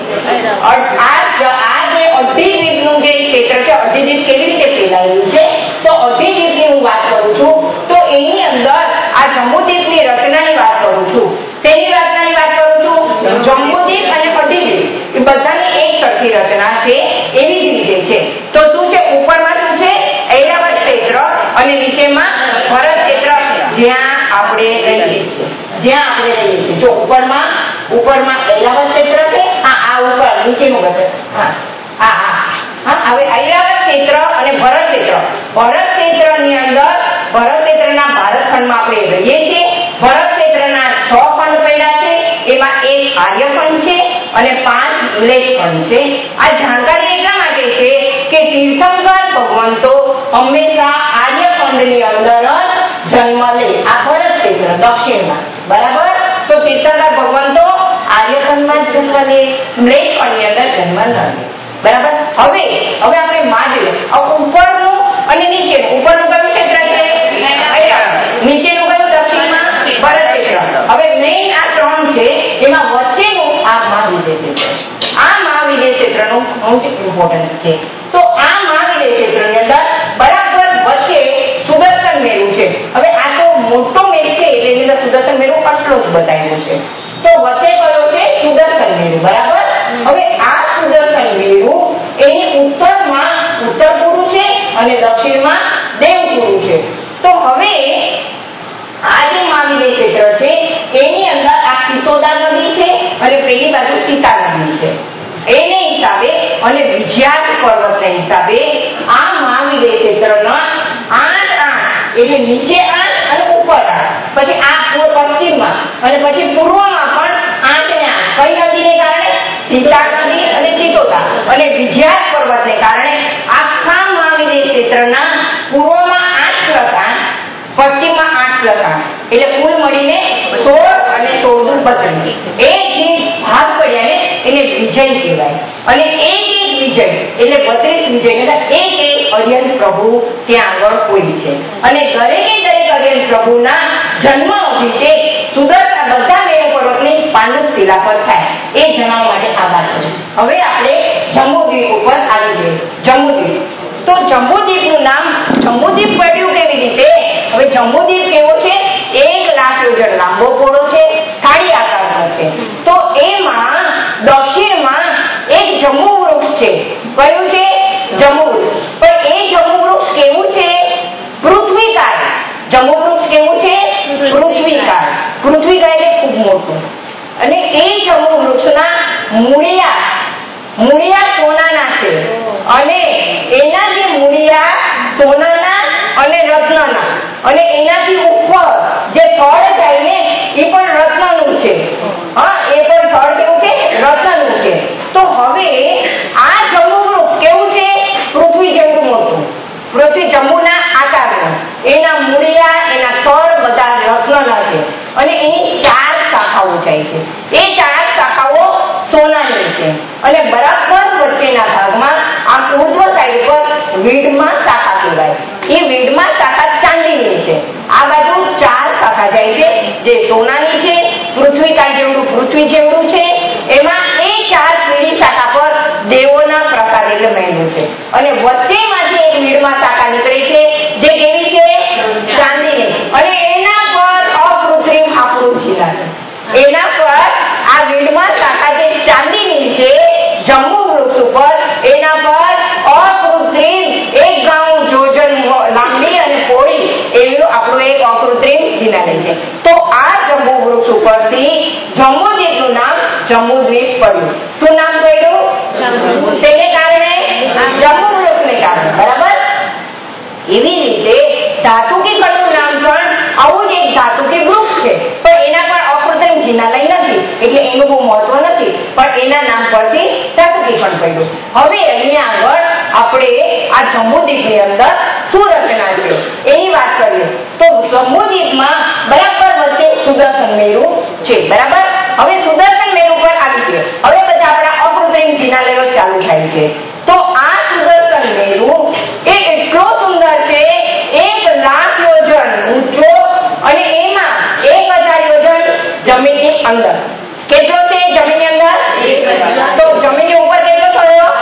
આ જે અઢીદ્વીપનું જે ક્ષેત્ર છે અઢીદ્વીપ કેવી રીતે ફેલાયેલું છે તો અઢીદ્વીપની હું વાત કરું છું. તો એની અંદર આ જંબુદ્વીપની રચનાની વાત કરું છું. તેની રચનાની વાત કરું છું. જંબુદ્વીપ અને અઢીદ્વીપ એ બધાની એક સરખી રચના છે એવી જ રીતે છે. તો શું છે? ઉપરમાં શું છે? ઐરાવત ક્ષેત્ર અને નીચેમાં ભરત ક્ષેત્ર જ્યાં આપણે રહીએ છીએ. જો ઉપરમાં ઐરાવત ક્ષેત્ર છે. આ ઉપર નીચેનું બચે. હવે ઐરાવત ક્ષેત્ર અને ભરત ક્ષેત્ર. ભરત ક્ષેત્રની અંદર ભરત ક્ષેત્રના ભારતખંડમાં આપણે રહીએ છીએ. ભરત ક્ષેત્રના 6 ખંડ પડ્યા છે. એમાં એક આર્યખંડ છે અને 5 લેખખંડ છે. આ જાણકારી એટલા માટે છે કે તીર્થંકર ભગવંતો હંમેશા આર્યખંડની અંદર જ જન્મ લે. આ ભરત ક્ષેત્ર દક્ષિણમાં. બરાબર. તો તીર્થંકર ભગવંતો આર્યખંડમાં જ જન્મ લે, લેખખંડની અંદર જન્મ ન લે. બરાબર. હવે આપણે માજી ઉપરનું અને નીચેનું. ઉપરનું કયું ક્ષેત્ર છે? નીચેનું કયું? દક્ષિણમાં ભરત ક્ષેત્ર. હવે મેઇન આ 3 છે. એમાં વચ્ચેનું આ મહાવિદ્ય ક્ષેત્ર. આ મહાવિદ્ય ક્ષેત્રનું બહુ જ ઇમ્પોર્ટન્ટ છે. તો આ મહાવિદ્ય ક્ષેત્રની અંદર બરાબર વચ્ચે સુદર્શન મેરુ છે. હવે આ તો મોટો મેરુ છે એટલે એની અંદર સુદર્શન મેરુ આટલો જ બતાવ્યો છે. તો વચ્ચે કયો છે? સુદર્શન મેરુ. બરાબર. હવે આ સુદર્શન મેરુ એની ઉત્તરમાં ઉત્તરપુરુ છે અને દક્ષિણમાં દેવપુરુ છે. તો હવે આ જે મહાવિદ્ય ક્ષેત્ર છે એની અંદર આ કિશોદા નદી છે અને પેલી બાજુ સીતા નદી છે. એને હિસાબે અને વિજ્યાત પર્વતને હિસાબે આ મહાવિદ્ય ક્ષેત્રના 8 એટલે નીચે 8 અને ઉપર 8. પછી આ પશ્ચિમમાં અને પછી પૂર્વમાં પણ 8 ને 8. કઈ નદીને કારણે? સીતા નદી અને ચિત્તોદા અને વિજ્યાત પર્વતને કારણે આખા મહાવિદ્ય ક્ષેત્રના પૂર્વમાં 8 + 8, પશ્ચિમમાં 8 + 8 એટલે કુલ મળીને 16 અને 16 32. એક જે ભાગ પડ્યા ને એને વિજય કહેવાય. અને એક વિજય એટલે 32 વિજય એટલે એક અર્યન પ્રભુ ત્યાં આગળ હોય છે. અને દરેક અર્યન પ્રભુના જન્મ અભિષેક સુદર્શન બધા મેરુ પર્વતની પાંડવ શિલા પર થાય એ જણાવવા માટે આ વાત છે. હવે આપણે જંબુદ્વીપ ઉપર આવી જઈએ. જંબુદ્વીપ. તો જંબુદ્વીપનું નામ જંબુદ્વીપ પડ્યું કેવી રીતે? હવે જંબુદ્વીપ કેવો છે? 1 લાખ યોજન લાંબો પહોળો છે, થાળી આકારનો છે. તો એમાં દક્ષિણમાં એક જંબુ વૃક્ષ છે. કયું છે? જંબુ વૃક્ષ. પણ એ જંબુ વૃક્ષ કેવું છે? પૃથ્વીકાય. જંબુ વૃક્ષ કેવું છે? પૃથ્વીકાય. પૃથ્વીકાય એટલે ખૂબ મોટું. અને એ જંબુ વૃક્ષના મૂળિયા સોનાના છે. અને એના જે મૂળિયા સોનાના અને રત્નના અને એનાથી ઉપર જે ફળ થાય ને એ પણ રત્નનું છે. એ પણ ફળ કેવું છે? રત્નનું છે. તો હવે આ જંબુ વૃક્ષ કેવું છે? પૃથ્વી જેવું મોટું. પૃથ્વી જંબુના આકારનું. એના મૂળિયા એના ફળ બધા રત્નના છે. અને એની 4 શાખાઓ જાય છે. એ 4 શાખાઓ સોનાની છે. અને બરાબર વચ્ચેના ભાગમાં આમ ઉર્ધ્વ સાઈડ પર વીડમાં શાખા કહેવાય. એ વીડમાં શાખા ચાંદીની છે. આ બાજુ 4 શાખા જાય છે જે સોનાની છે. પૃથ્વીકાય જેવડું પૃથ્વી જેવડું છે. એમાં એ 4 પીળી શાખા પર દેવોના પ્રકાર એટલે મહેલું છે. અને વચ્ચેમાંથી એક વીડમાં શાખા નીકળે છે જે કેવી છે? ચાંદીની. અને એના પર અકૃત્રિમ આપણું જીરા છે. એના પર આ વીડમાં શાખા જે ચાંદીની છે જંબુ વૃક્ષ ઉપર એના પર અકૃત્રિમ પણ એના નામ પરથી ટકટીખંડ પડ્યું. હવે અહીંયા આગળ આપણે આ જંબુદ્વીપની અંદર શું રચના છે એની વાત કરીએ તો જંબુદ્વીપમાં બરાબર વચ્ચે સુદર્શન મેરુ છે. બરાબર, હવે સુદર્શન મેરુ પર આવી છે. હવે બધા આપણા અકૃત્રિમ જિનાલયો ચાલુ થાય છે. તો આ સુદર્શન મેરુ એ એટલો સુંદર છે, 1 લાખ યોજન ઊંચો અને એમાં 1000 યોજન જમીનની અંદર. કેટલો છે જમીનની અંદર? તો જમીનની ઉપર કેટલો થયો?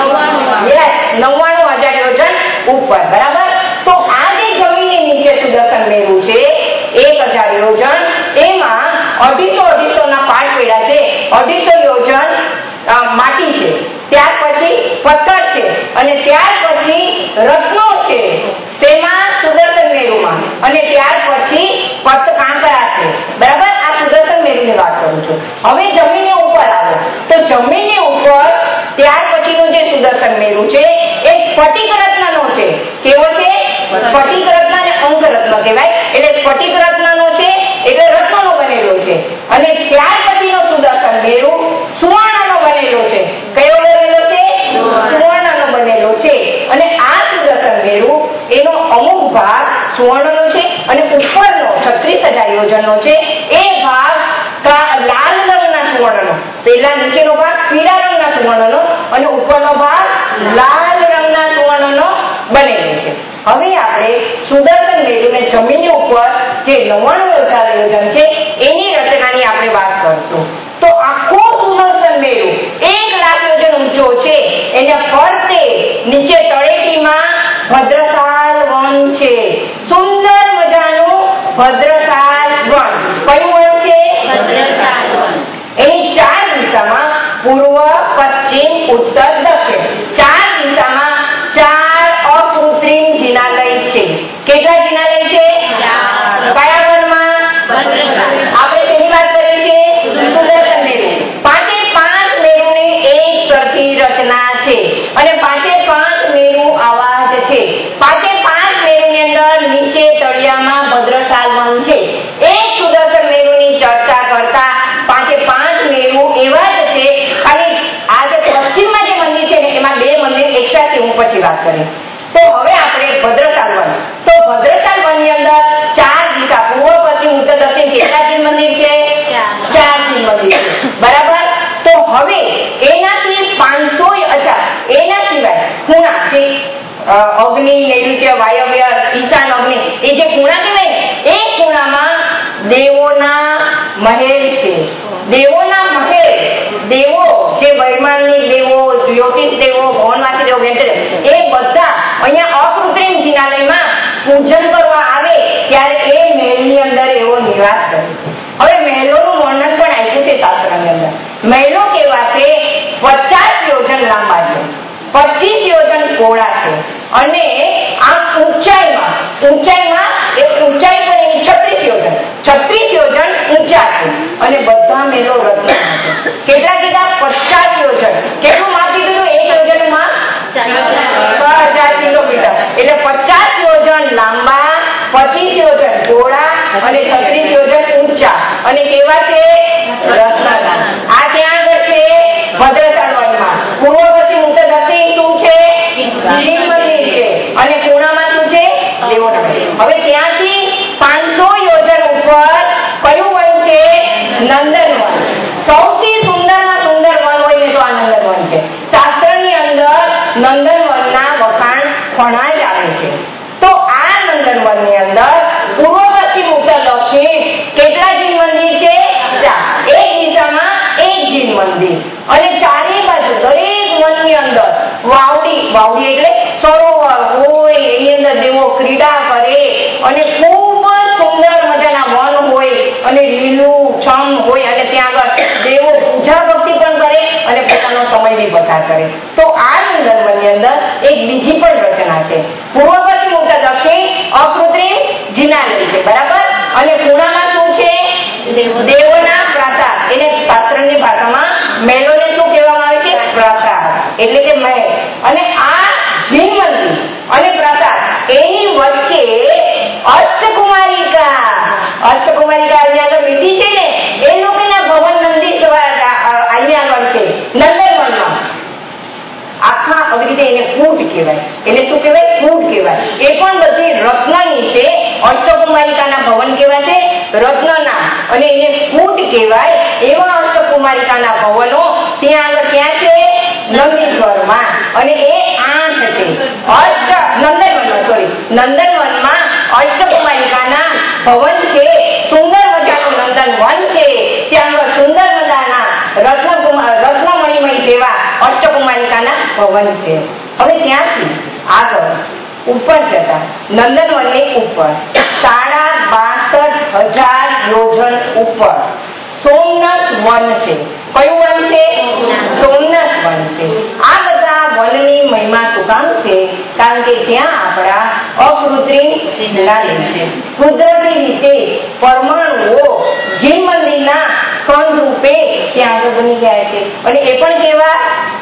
99,000 યોજન ઉપર. બરાબર, તો આ જે જમીનની નીચે સુદર્શન મેરુ છે 1000 યોજન, એમાં 250 ના પાટ પેડા છે, 250 યોજન માટી છે, ત્યાર પછી પથ્થર છે અને ત્યાર પછી રત્નો છે તેમાં સુદર્શન મેરુમાં, અને ત્યાર પછી કાંકરા છે. બરાબર, આ સુદર્શન મેરુની વાત કરું છું. હવે જમીનની ઉપર આવે તો જમીનની ઉપર ત્યાર પછીનો જે સુદર્શન મેરુ છે એ સ્ફટિક રત્નનો છે. કેવો છે? સ્ફટિક રત્ન અને અંક રત્ન કહેવાય. એટલે સ્ફટિક રત્નનો છે એટલે રત્નનો બનેલો છે. અને ત્યાર પછીનો સુદર્શન મેરુ સુવર્ણનો બનેલો છે. કયો બનેલો છે? સુવર્ણનો બનેલો છે. અને આ સુદર્શન મેરુ એનો અમુક ભાગ સુવર્ણનો છે અને ઉપરનો 36,000 યોજનનો છે એ ભાગ લાલ રંગના સુવર્ણનો, પેલા નીચેનો ભાગ પીળા રંગના સુવર્ણનો અને ઉપરનો ભાગ લાલ રંગના સુવર્ણનો બનેલો છે. હવે આપણે સુદર્શન મેરુને જમીનની ઉપર જે 99,000 યોજન છે એની રચનાની આપણે વાત કરશું. તો આખો સુદર્શન મેરુ 1 લાખ યોજન ઊંચો છે. એને ફરતે નીચે તળેટીમાં ભદ્રસાલ વન છે. સુંદર મજાનું ભદ્રસાલ વન. કયું વન છે? ભદ્રસાલ વન. એની 4 દિશામાં પૂર્વ, પશ્ચિમ, ઉત્તર, દક્ષિણ 4 દિશામાં 4 અકૃત્રિમ જિનાલય છે. કેટલા જિનાલય છે? 4. કયા વનમાં? ભદ્રસાલ. આપણે તેની વાત કરીએ છીએ સુદર્શન મેરુ. 5 મેરુની એક સરખી રચના છે અને 5 મેરુ આવા જ છે. 5 મેરુની અંદર નીચે તળિયામાં ભદ્રસાલ વન છે. એક સુદર્શન મેરુની ચર્ચા કરતા 5 મેરુ એવા જ છે. ખાલી આ જે પશ્ચિમમાં જે મંદિર છે ને એમાં 2 મંદિર એક્સ્ટ્રા છે, હું પછી વાત કરીશ. તો હવે આપણે ભદ્રસાલ વન. તો ભદ્રસાલ વનની અંદર 4 દિશા પૂર્વ, પશ્ચિમ, ઉત્તર, દક્ષિણ કેટલા શિવ મંદિર છે? 4 શિવ મંદિર છે. બરાબર, તો હવે એનાથી 500 એના સિવાય ખૂણા છે, અગ્નિ, નૈઋત્ય, વાયવ્ય, ઈશાન અગ્નિ, એ જે ખૂણા કહેવાય એ ખૂણામાં દેવોના મહેલ છે. દેવોના મહેલ, દેવો જે વૈમાનિક દેવો, જ્યોતિષ દેવો, ભવનવાસી દેવો, એ બધા અહીંયા અકૃત્રિમ જિનાલયમાં પૂજન કરવા આવે ત્યારે એ મહેલની અંદર એવો નિવાસ કરે છે. હવે મહેલોનું વર્ણન પણ આપ્યું છે શાસ્ત્રની અંદર. મહેલો કેવા છે? 50 યોજન લાંબા છે, 25 યોજન પહોળા છે અને આ ઊંચાઈમાં એ ઊંચાઈ પણ એની 36 યોજન ઊંચા છે અને બધા મહેલો રત્નના છે. કેટલા કીધા? 50 યોજન. કેટલું માપ કીધું? 1 યોજનનું માપ 1000 કિલોમીટર. એટલે 50 યોજન લાંબા, 25 યોજન પહોળા અને 36 યોજન ઊંચા. અને કેવા છે? રત્નના. આ ક્યાં આગળ છે? ભદ્રસાલ વનમાં. પૂર્વ, પશ્ચિમ, ઉત્તર, દક્ષિણ શું છે? શિવ મંદિર છે અને ખૂણામાં શું છે? દેવોના મહેલ. હવે ત્યાંથી 500 યોજન ઉપર કયું વન છે? નંદનવન. સૌથી સુંદરમાં સુંદર વન હોય ને તો આ નંદનવન છે. શાસ્ત્રની અંદર નંદનવનના વખાણ ઘણા જ આવે છે. તો આ નંદનવનની અંદર પૂર્વ, પશ્ચિમ, ઉત્તર, દક્ષિણ કેટલા જીન મંદિર છે? 4. એક દિશામાં એક જીન મંદિર અને ચારે બાજુ દરેક વનની અંદર વાવડી એટલે સરોવર હોય, એની અંદર દેવો ક્રીડા કરે અને ખૂબ જ સુંદર મજાના વન હોય અને લીલું છમ હોય અને ત્યાં આગળ દેવો પૂજા ભક્તિ પણ કરે અને પોતાનો સમય બી પસાર કરે. તો આ નંદનવનની અંદર એક બીજી પણ રચના છે. પૂર્વ, પશ્ચિમ, ઉત્તર, દક્ષિણ અકૃત્રિમ જિનાલય છે. બરાબર, અને ખૂણામાં શું છે? દેવોના પ્રાસાદ. એને શાસ્ત્રની ભાષામાં મહેલોને શું કહેવામાં આવે છે? પ્રાસાદ એટલે કે મહેલ. અને આ જીન મંદિર અને પ્રાસાદ એની વચ્ચે અષ્ટકુમારિકા અહીંયા આગળ મીઠી છે ને એ લોકોના ભવન મંદિર અહીંયા આગળ છે. કહેવાય. એટલે શું કહેવાય? કૂટ કહેવાય. એ પણ બધી રત્નની છે. અષ્ટકુમારિકાના ભવન કેવા છે? રત્નના. અને એને કૂટ કહેવાય. એવા અષ્ટકુમારિકાના ભવનો ત્યાં આગળ ક્યાં છે? નંદીશ્વરમાં. અને એ 8 છે. નંદનવનમાં અષ્ટકુમારિકાના ભવન છે. સુંદર મજાનું નંદનવન છે. ત્યાં આગળ સુંદર મજાના રત્નમણીમય જેવા અષ્ટકુમારિકાના ભવન છે. હવે ત્યાંથી આગળ ઉપર જતા નંદનવનની ઉપર 62,000 યોજન ઉપર સોમનાથ વન છે. કયું વન છે? સોમનાથ વન છે. આ બધા વનની મહિમા શું કામ છે? કારણ કે ત્યાં આપણા અકૃત્રિમ શિલાલેખ છે. કુદરતી રીતે પરમાણુઓ જીન મંદિરના સ્કંદ રૂપે ત્યાં આગળ બની ગયા છે. અને એ પણ કેવા?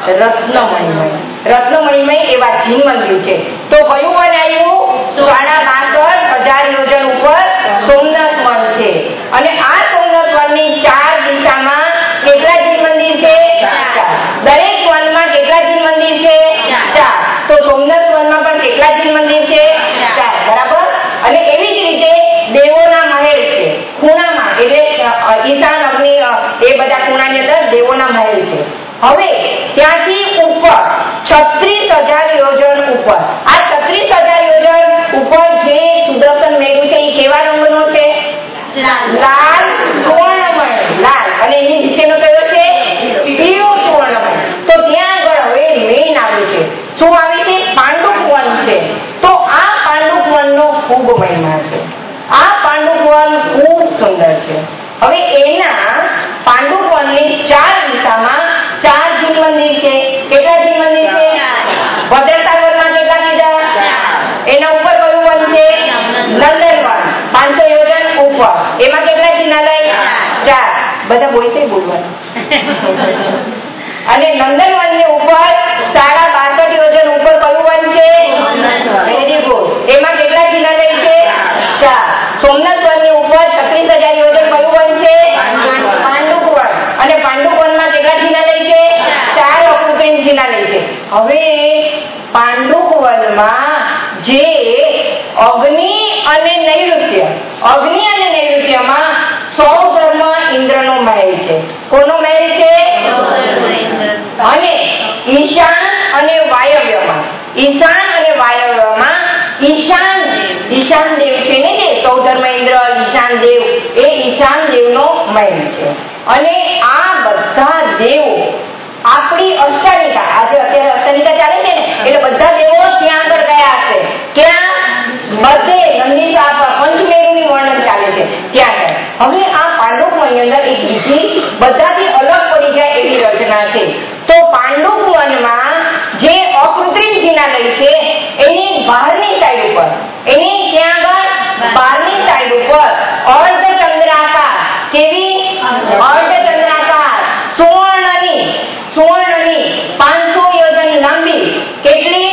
રત્નમણીમય એવા જીન મંદિર છે. તો કયું વન આવ્યું? 62,000 યોજન ઉપર સોમનાથ વન છે. અને આ સોમનાથ વનની 4 દિશામાં કેટલા જીન મંદિર છે? 4. દરેક વનમાં કેટલા જીન મંદિર છે? 4. તો સોમનાથ વનમાં પણ કેટલા જીન મંદિર છે? 4. બરાબર. અને એવી જ રીતે દેવોના મહેલ છે ખૂણામાં, એટલે ઈશાન અગ્નિ એ બધા ખૂણાની અંદર દેવોના મહેલ છે. હવે ત્યાંથી ઉપર 36,000 યોજન ઉપર, આ 36,000 યોજન ઉપર જે સુદર્શન મેળવ્યું છે એ કેવા રંગનો છે? લાલ સુવર્ણમય. લાલ. અને એની નીચેનો કયો છે? પીળો સુવર્ણમય. તો ત્યાં આગળ હવે મેઇન આવ્યું છે. શું આવી છે? પાંડુક વન છે. તો આ પાંડુક વનનો ખૂબ મહિમા છે. આ પાંડુક વન ખૂબ સુંદર છે. હવે એના પાંડુક વનની 4 દિશામાં 4 જીન મંદિર છે. કેટલા જીન મંદિર છે? ભદ્રસાગરમાં કેટલા કીધા? એના ઉપર કયું વન છે? નંદનવન. 500 યોજન ઉપર. એમાં કેટલા જિનાલય? 4. બધા બોલશે બોલવાનું. અને નંદનવનની ઉપર 62,000 યોજન ઉપર કયું વન છે? Very good. એમાં કેટલા જિનાલય છે? 4. સોમનાથ વનની ઉપર 36,000 યોજન કયું વન છે? પાંડુક વન. અને પાંડુક વનમાં કેટલા જિનાલય છે? 4 અકૃત્રિમ જિનાલય છે. હવે પાંડુક વનમાં જે અગ્નિ અને નૈઋત્યમાં સૌધર્મ ઇન્દ્રનો મહેલ છે. કોનો મહેલ છે? અને ઈશાન અને વાયવ્યમાં ઈશાન દેવ છે ને, જે સૌધર્મ ઇન્દ્ર ઈશાન દેવ, એ ઈશાન દેવનો મહેલ છે. અને આ બધા દેવો આપણી અષ્ટાલિકા, આજે અત્યારે અષ્ટાલિકા ચાલે છે ને, એટલે બધા દેવો ત્યાં આગળ ગયા હશે. ક્યાં? બધે નંદી પંચમેરુની વર્ણન ચાલે છે ત્યાં આગળ. હવે આ પાંડુકવનની અંદર એક બીજી બધાથી અલગ પડી જાય એવી રચના છે. તો પાંડુકવનમાં જે અકૃત્રિમ જિનાલય છે એની બહારની સાઈડ ઉપર, એની ત્યાં આગળ બહારની સાઈડ ઉપર અર્ધચંદ્રાકાર, કેવી? અર્ધચંદ્રાકાર સુવર્ણની 500 યોજન લાંબી, કેટલી?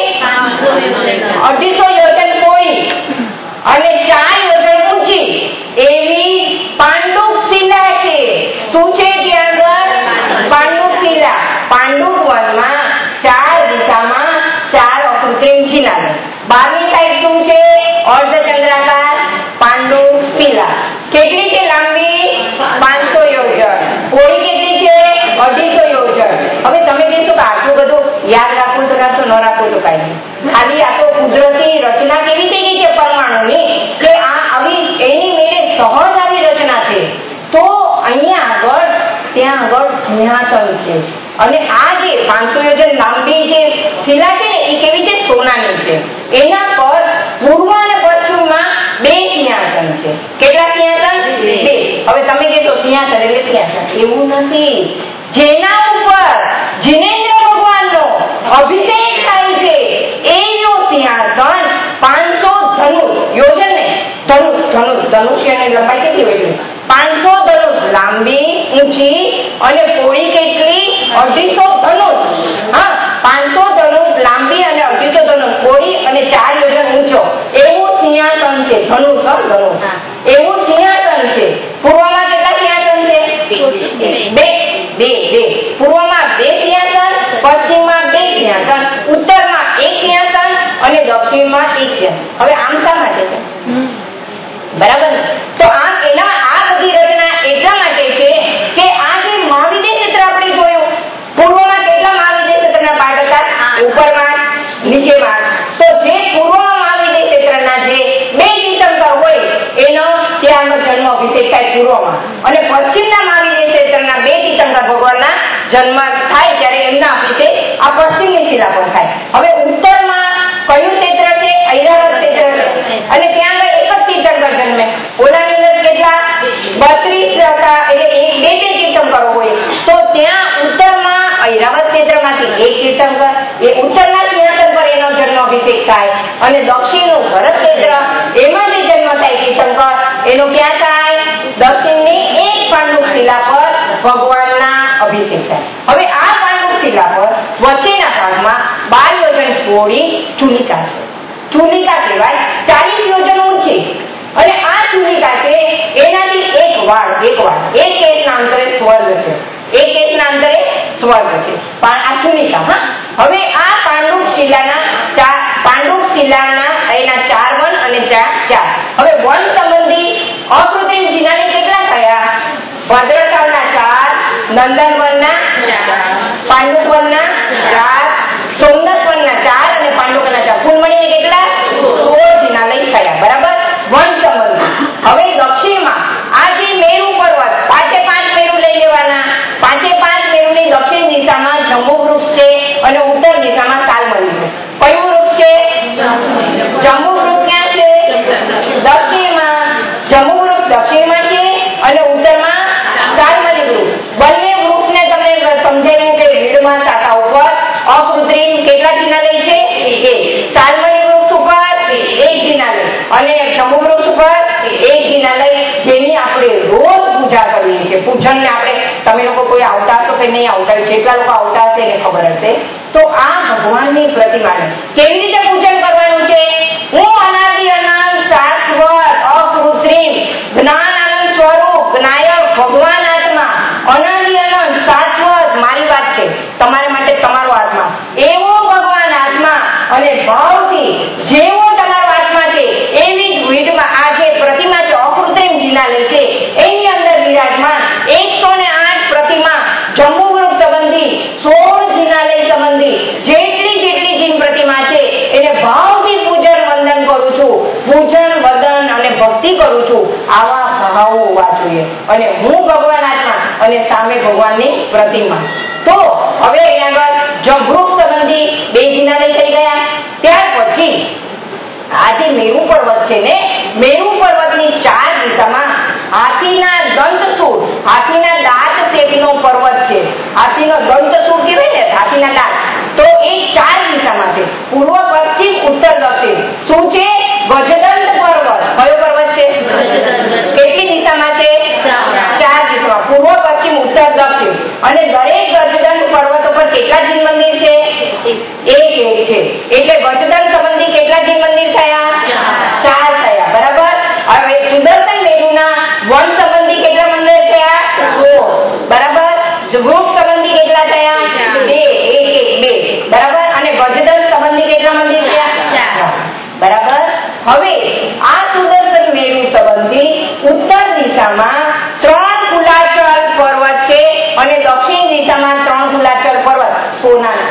250 યોજન પહોળી અને 4 યોજન ઊંચી એવી પાંડુક શિલા છે. શું છે ત્યાં આગળ? પાંડુક શિલા. પાંડુક વનમાં 4 દિશામાં 4 અકૃત્રિમ જિનાલય. બહારની સાઈડ શું છે? અર્ધચંદ્રાકાર પાંડુક શિલા. કેટલી છે લાંબી? 500 યોજન. પહોળી કેટલી છે? 250 યોજન. હવે તમે કહેશો કે આટલું બધું યાદ રાખવું તો રાખો, ન રાખવું તો કઈ નહીં. ખાલી આ તો કુદરતી રચના કેવી થઈ ગઈ છે પરમાણુની, કે આ આવી એની મેળે સહજ આવી રચના છે. તો અહીંયા આગળ ત્યાં આગળ સિંહાસન છે. અને આ જે 500 યોજન લાંબી જે શિલા છે ને, એ કેવી છે? સોનાની છે. એના પર પૂર્વ અને પશ્ચિમમાં 2 સિંહાસન છે. કેટલા સિંહાસન? 2. હવે તમે કહેશો સિંહાસન એટલે સિંહાસન, એવું નથી. જેના ઉપર જિનેન્દ્ર ભગવાનનો અભિષેક થાય છે એનું સિંહાસન 500 ધનુષ યોજન ને, ધનુષ્યની લંબાઈ કેટલી હોય છે? 500 ધનુષ લાંબી, ઊંચી અને પહોળી કેટલી? 250 ધનુષ. હા, 500 ધનુષ લાંબી અને 250 ધનુષ પહોળી અને 4 યોજન ઊંચો એવું સિંહાસન છે. ધનુષ એવું સિંહાસન છે. પૂર્વમાં કેટલા સિંહાસન છે? 2. પૂર્વમાં 2 સિંહાસન, પશ્ચિમમાં 2 સિંહાસન, ઉત્તરમાં 1 સિંહાસન દક્ષિણમાં એક છે. હવે આમ શા માટે છે? બરાબર ને? તો આમ એના આ બધી રચના એટલા માટે છે કે આ જે મહાવિદ્ય ક્ષેત્ર આપણે જોયું, પૂર્વમાં કેટલા મહાવિદ્ય ક્ષેત્રના પાઠ હતા? ઉપરમાં, નીચેમાં. તો જે પૂર્વમાં મહાવિદ્ય ક્ષેત્રના જે બે તીર્થંકર હોય એનો ત્યાં આગળ જન્મ અભિષેક થાય પૂર્વમાં, અને પશ્ચિમના મહાવિદ્ય ક્ષેત્રના બે તીર્થંકર ભગવાનના જન્મ થાય ત્યારે એમના અભિષેક આ પશ્ચિમની શિલા પર થાય. હવે ઉત્તરમાં કયું ક્ષેત્ર છે? ઐરાવત ક્ષેત્ર છે. અને ત્યાં આગળ એક જ તીર્થંકર જન્મે. ઓલાની અંદર કેટલા? 32 હતા, એટલે બે તીર્થંકરો હોય. તો ત્યાં ઉત્તરમાં ઐરાવત ક્ષેત્રમાંથી એક તીર્થંકર, એ ઉત્તરના સિંહાસન પર એનો જન્મ અભિષેક થાય, અને દક્ષિણનું ભરત ક્ષેત્ર એમાં જે જન્મ થાય તીર્થંકર એનો ક્યાં થાય? દક્ષિણની એક પાંડુક શિલા પર ભગવાનના અભિષેક થાય. હવે આ પાંડુક શિલા પર વચ્ચેના ભાગમાં 12 યોજન પહોળી ચુલિકા છે. ચુલિકા કહેવાય, 40 યોજન ઊંચી. અને આ ચુલિકા છે એનાથી એક કેસના અંતરે સ્વર્ગ છે. એક કેસના અંતરે સ્વર્ગ છે આ ચુલિકા. હવે આ પાંડુક શિલાના એના 4 વન અને 4. હવે વન સંબંધી અકૃત્રિમ જિનાલય કેટલા થયા? ભદ્રકાળના 4, નંદનવનના 4, પાંડુકવનના 4, સોમનાથવનના 4 અને પાંડુકના 4, કુલ મળીને કેટલા? 16 જિનાલય થયા. બરાબર? વન સંબંધી. હવે દક્ષિણમાં આ જે મેરુ પર્વત, 5 મેરુ લઈ લેવાના. 5 મેરુની દક્ષિણ દિશામાં જંબુ વૃક્ષ છે અને ઉત્તર દિશામાં સાલમલી વૃક્ષ. કયું વૃક્ષ છે? જંબુ વૃક્ષ ક્યાં છે? દક્ષિણમાં. જંબુ વૃક્ષ દક્ષિણમાં છે અને ઉત્તરમાં સાલમલી વૃક્ષ. બંને વૃક્ષને તમને સમજાવ્યું કે રીડમાં કાંટા ઉપર અકૃત્રિમ કેટલા જિનાલય છે? એક. સાલમલી વૃક્ષ ઉપર એક જિનાલય અને જંબુ વૃક્ષ ઉપર એક જિનાલય, જેની આપણે રોજ પૂજા કરીએ છીએ. પૂજનને આપણે, તમે લોકો કોઈ આવતા હશો કે નહીં આવતા, જેટલા લોકો આવતા હશે એને ખબર હશે. તો આ ભગવાનની પ્રતિમાને કેવી રીતે પૂજન કરવાનું છે? હું અનાદિ અનંત શાશ્વત અકૃત્રિમ જ્ઞાન આનંદ સ્વરૂપ જ્ઞાયક ભગવાન આત્મા, અનાદિ અનંત શાશ્વત, મારી વાત છે, તમારા માટે તમારો આત્મા, એવો ભગવાન આત્મા અને ભાવથી જેવો તમારો આત્મા છે એવી જ વિધમાં આ જે પ્રતિમા છે અકૃત્રિમ જિનાલય છે એની અંદર વિરાજમાન 108 પ્રતિમા જંબુ વૃક્ષ સંબંધી 16 જિનાલય સંબંધી જેટલી જીન પ્રતિમા છે એને ભાવથી પૂજન વંદન કરું છું. પૂજન વંદન અને ભક્તિ કરું છું. આવા ભાવો હોવા જોઈએ. અને હું ભગવાન આત્મા અને સામે ભગવાનની પ્રતિમા. તો હવે અહીંયા આગળ વૃક્ષ સંબંધી 2 જિનાલય થઈ ગયા. ત્યાર પછી આ જે મેરુ પર્વત છે ને, મેરુ પર્વતની 4 દિશામાં હાથીના દંતસૂળ, હાથીના દાંત શેપનો પર્વત છે. હાથીનો દંતસૂળ કહેવાય ને, હાથીના દાંત. તો એ 4 દિશામાં છે, પૂર્વ, પશ્ચિમ, ઉત્તર, દક્ષિણ. શું છે? ગજદંત પર્વત. કયો પર્વત છે? કેટલી દિશામાં છે? 4 દિશામાં, પૂર્વ, પશ્ચિમ, ઉત્તર, દક્ષિણ. અને દરેક ગજદંત પર્વતો પર કેટલા જીન મંદિર છે? એક છે. એટલે ગજદંત સંબંધી કેટલા જીન મંદિર થયા? 4 થયા. બરાબર? હવે સુદર્શન મેરુના વન સંબંધી કેટલા મંદિર થયા? 16. બરાબર? વૃક્ષ સંબંધી કેટલા થયા? 2. બરાબર? અને ગજદંત સંબંધી કેટલા મંદિર થયા? 4. બરાબર? હવે આ સુદર્શન મેરુ સંબંધી ઉત્તર દિશામાં 3 કુલાચલ પર્વત છે અને દક્ષિણ દિશામાં 3 કુલાચલ પર્વત સોનાના.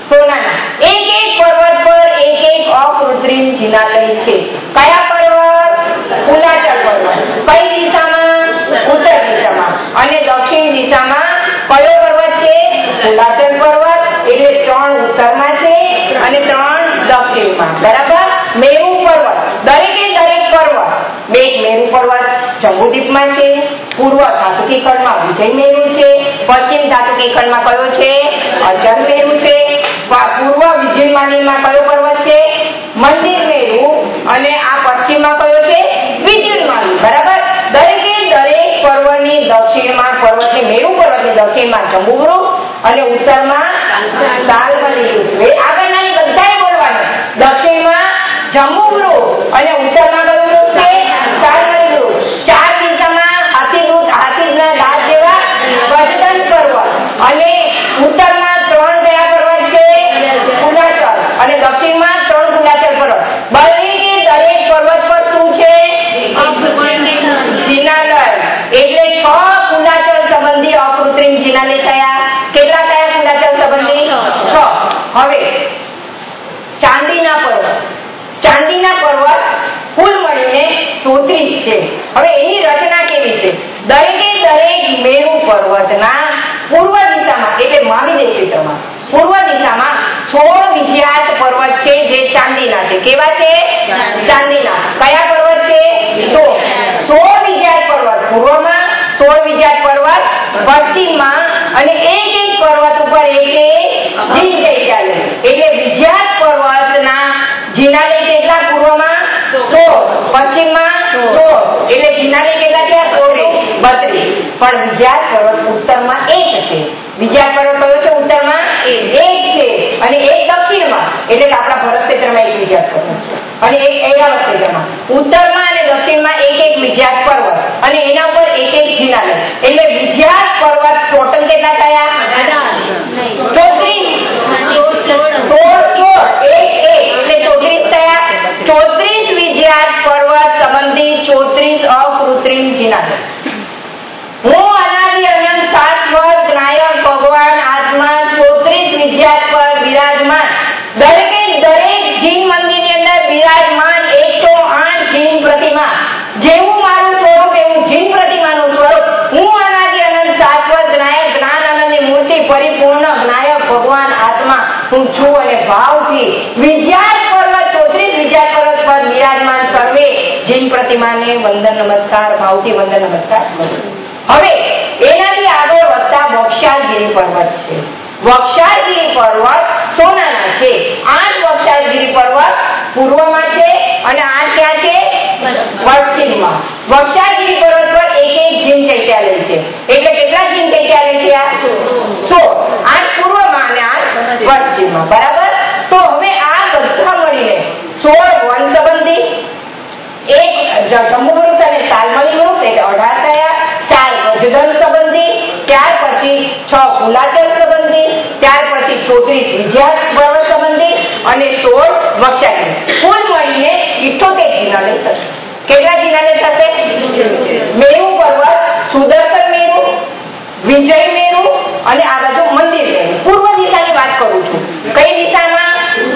એક પર્વત પર એક અકૃત્રિમ જિનાલય છે. કયા પર્વત? કુલાચલ પર્વત. કઈ દિશામાં? ઉત્તર દિશામાં. અને દક્ષિણ દિશામાં કયો પર્વત છે? કુલાચલ પર્વત. એટલે 3 ઉત્તરમાં છે અને 3 દક્ષિણમાં. બરાબર? મેરુ પર્વત, દરેક પર્વત, મેરુ પર્વત જંબુદ્વીપમાં છે, પૂર્વ ધાતુકી ખંડમાં વિજય મેરુ છે, પશ્ચિમ ધાતુકી ખંડમાં કયો છે? અચલ મેરુ છે, પૂર્વ વિજયમાલીમાં કયો પર્વત છે? મંદિર મેરુ. અને આ પશ્ચિમમાં કયો છે? વિજયમાલી. બરાબર? દરેક પર્વતની દક્ષિણમાં, મેરુ પર્વતની દક્ષિણમાં જંબુ વૃક્ષ અને ઉત્તરમાં સાલમલી વૃક્ષ. આગળના બધાએ બોલવાનું. દક્ષિણમાં જંબુ વૃક્ષ અને ઉત્તરમાં કયું વૃક્ષ છે? સાલમલી વૃક્ષ. 4 દિશામાં હાથીના દાંત જેવા ગજદંત પર્વત અને ઉત્તરમાં 3 કયા પર્વત છે? કુલાચલ. અને દક્ષિણમાં 3 કુલાચલ પર્વત. હવે ચાંદીના પર્વત કુલ મળીને 34 છે. હવે એની રચના કેવી છે? દરેકે દરેક મેરુ પર્વતના પૂર્વ દિશામાં એટલે મહાવિદ્ય ક્ષેત્રમાં પૂર્વ દિશામાં 16 વિજયાત પર્વત છે જે ચાંદીના છે. કેવા છે? ચાંદીના. કયા પર્વત છે? 16 વિજયાત પર્વત પૂર્વમાં, 16 વિજયાત પર્વત પશ્ચિમમાં અને એક એક પર્વત ઉપર એક જીન ચૈત્યાલય. એટલે વિજયાત પર્વતના જિનાલય કેટલા? પૂર્વમાં 16, પશ્ચિમમાં 16, એટલે જિનાલય કેટલા થયા? 32. પણ વિજયાત પર્વત ઉત્તરમાં એક છે. વિજયાત પર્વત કયો છે? ઉત્તરમાં એક છે અને એક દક્ષિણમાં, એટલે કે આપણા ભરત ક્ષેત્રમાં એક વિજયાત પર્વત છે અને એક ઐરાવત ક્ષેત્રમાં. ઉત્તરમાં અને દક્ષિણમાં એક એક વિજયાત પર્વત અને એના ઉપર એક એક જિનાલય. એટલે વિજયાત પર્વત ટોટલ કેટલા થયા? 34 વિજયાત પર્વત સંબંધી 34 અકૃત્રિમ જિનાલય. હું અનાદિ અનંત શાશ્વત જ્ઞાયક ભગવાન આત્મા 34 વિજયાત પર બિરાજમાન, દરેકે દરેક જીન મંદિરની અંદર બિરાજમાન 108 જીન પ્રતિમા. જેવું મારું સ્વરૂપ એવું જીન પ્રતિમાનું સ્વરૂપ. હું અનાદિ અનંત શાશ્વત જ્ઞાયક જ્ઞાન આનંદની મૂર્તિ પરિપૂર્ણ જ્ઞાયક ભગવાન આત્મા હું છું અને ભાવથી વિજયાત પર્વત 34 વિજયાત પર્વત પર બિરાજમાન સર્વે જીન પ્રતિમાને વંદન નમસ્કાર, ભાવથી વંદન નમસ્કાર કરું. હવે એનાથી આગળ વધતા વક્ષારગીરી પર્વત છે. વક્ષારગીરી પર્વત સોનાના છે. 8 વક્ષારગીરી પર્વત પૂર્વમાં છે અને 8 ક્યાં છે? પશ્ચિમમાં. વક્ષારગીરી પર્વત પર એક એક જીન ચૈત્યાલય છે. એટલે કેટલા જીન ચૈત્યાલય થયા? 16. 8 પૂર્વમાં અને 8 પશ્ચિમમાં. બરાબર. તો હવે આ બધા મળીને 16 વન સંબંધી, એક જંબુવૃક્ષ અને તાલમલી વૃક્ષ એટલે 18 થયા. 4 ગજધન સંબંધી, ત્યાર પછી 6 કુલાચલ સંબંધી, ત્યાર પછી 34 વિજયાત પર્વત સંબંધી અને 16 વક્ષાગીરી. કુલ મળીને 78 જિનાલય થશે. કેટલા જિનાલય થશે? મેરુ પર્વત, સુદર્શન મેરુ, વિજય મેરુ અને આ બાજુ મંદિર મેરુ. પૂર્વ દિશાની વાત કરું છું. કઈ દિશામાં?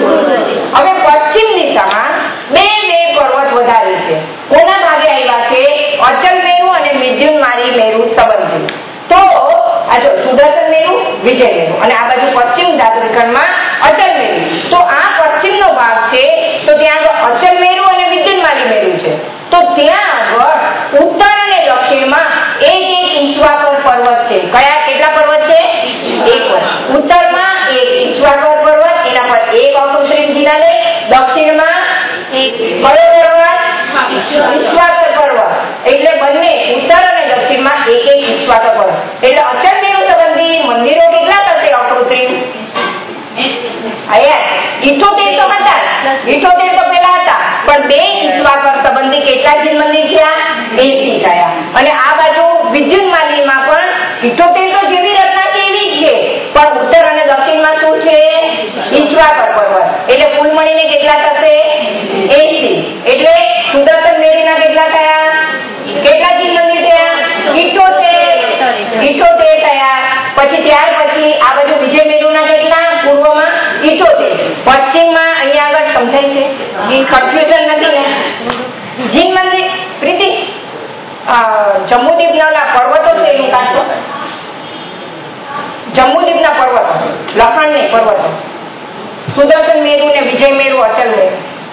હવે પશ્ચિમ દિશામાં બે પર્વત વધારે છે. કોના ભાગે આવ્યા છે? અચલ મેરુ અને મિદ્યુન્મારી મેરુ સંબંધી. તો આ જો સુદર્શન મેરુ, વિજય મેરુ અને આ બાજુ પશ્ચિમ ધાતુખંડમાં અચલ મેરુ. તો આ પશ્ચિમનો ભાગ છે તો ત્યાં આગળ અચલ મેરુ અને મિદ્યુન્મારી મેરુ છે. તો ત્યાં આગળ ઉત્તર અને દક્ષિણમાં એક એક ઈશ્વાકર પર્વત છે. કયા કેટલા પર્વત છે? એક. ઉત્તરમાં એક ઈશ્વાકર પર્વત, એના પર એક અકૃત્રિમ જિનાલય. દક્ષિણમાં કયો પર્વત? ઈશ્વાકર પર્વત. એટલે બંને ઉત્તર અને દક્ષિણમાં એક એક ઈશ્વાકર પર્વત. એટલે અચલ મેરુ સંબંધી મંદિરો કેટલા થશે અકૃત્રિમ? 78 તો હતા, 78 તો પેલા હતા, પણ બે ઈશ્વાકર સંબંધી કેટલા જીન મંદિર થયા? 80 થયા. અને આ બાજુ વિદ્યુન્માલીમાં પણ 78 તો જેવી રચના છે એવી છે, પણ ઉત્તર અને દક્ષિણમાં શું છે? ઈશ્વાકર પર્વત. એટલે કુલ મળીને કેટલા થશે? 80. એટલે સુદર્શન મેરુના કેટલા થયા? કેટલા જીન મંદિર થયા? 78 થયા. પછી ત્યાર પછી આ બાજુ વિજય મેરુના કેટલા? પૂર્વમાં 78. પશ્ચિમમાં અહીંયા આગળ સમજાય છે? કન્ફ્યુઝન નથી ને? જીન મંદિર પ્રીતિ જમ્બુદ્વીપના ઓલા પર્વતો છે એનું કાઢતો. જમ્બુદ્વીપના પર્વતો, લખાણ નહીં પર્વતો. સુદર્શન મેરુ ને વિજય મેરુ, અચલ મેરુ.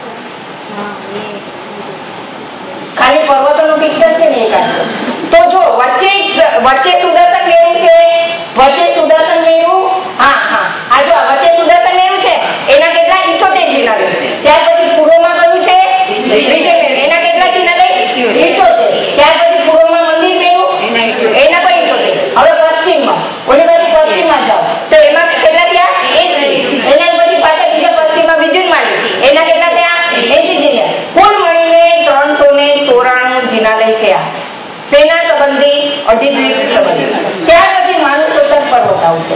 ખાલી પર્વતોનું પિક્ચર છે ને એ કાઢતો. તો જો વચ્ચે સુદર્શન મેરુ છે, વચ્ચે સુદર્શન મેરુ. હા આ જો વચ્ચે સુદર્શન મેરુ છે એના કેટલા? 78 જિનાલય. ત્યાર પછી પૂર્વમાં કયું છે? વિજય મેરુ. એના કેટલા જિનાલય? 78. ત્યાર પછી પૂર્વમાં મંદિર મેરુ, એના પણ 78. હવે પશ્ચિમમાં, ઓલી બાજુ પશ્ચિમમાં જાઓ તો એમાં કેટલા થયા? 80. એના પછી પાછા બીજા પશ્ચિમમાં વિદ્યુન્માલી, એના કેટલા થયા? 80 જિનાલય. કુલ મળીને 394 જિનાલય થયા. સેના સંબંધી, અધિદ્વીપ સંબંધી. ત્યાર પછી માનુષોત્તર પર્વત આવશે.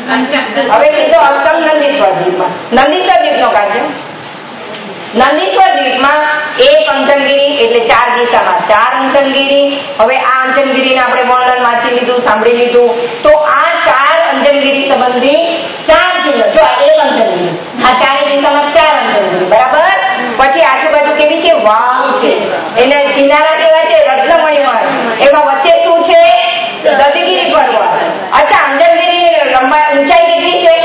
હવે સીધો અષ્ટમ નંદીશ્વર દ્વીપમાં. નંદીશ્વર દ્વીપનો કાઢજો. નંદીશ્વર દ્વીપમાં એક અંજનગીરી એટલે 4 દિશામાં 4 અંજનગીરી. હવે આ અંજનગીરીને આપણે વર્ણન વાંચી લીધું, સાંભળી લીધું. તો આ 4 અંજનગીરી સંબંધી 4 જિલ્લો. જો આ એક અંજનગીરી, આ 4 દિશામાં 4 અંજનગીરી, બરાબર. પછી આજુબાજુ કેવી છે? વાવ છે. એના કિનારા કેવા છે? રત્નમણીમય. એમાં વચ્ચે શું છે? દધીગીરી પર્વત. અચ્છા, અંજનગીરીની લંબાઈ ઊંચાઈ કેટલી છે?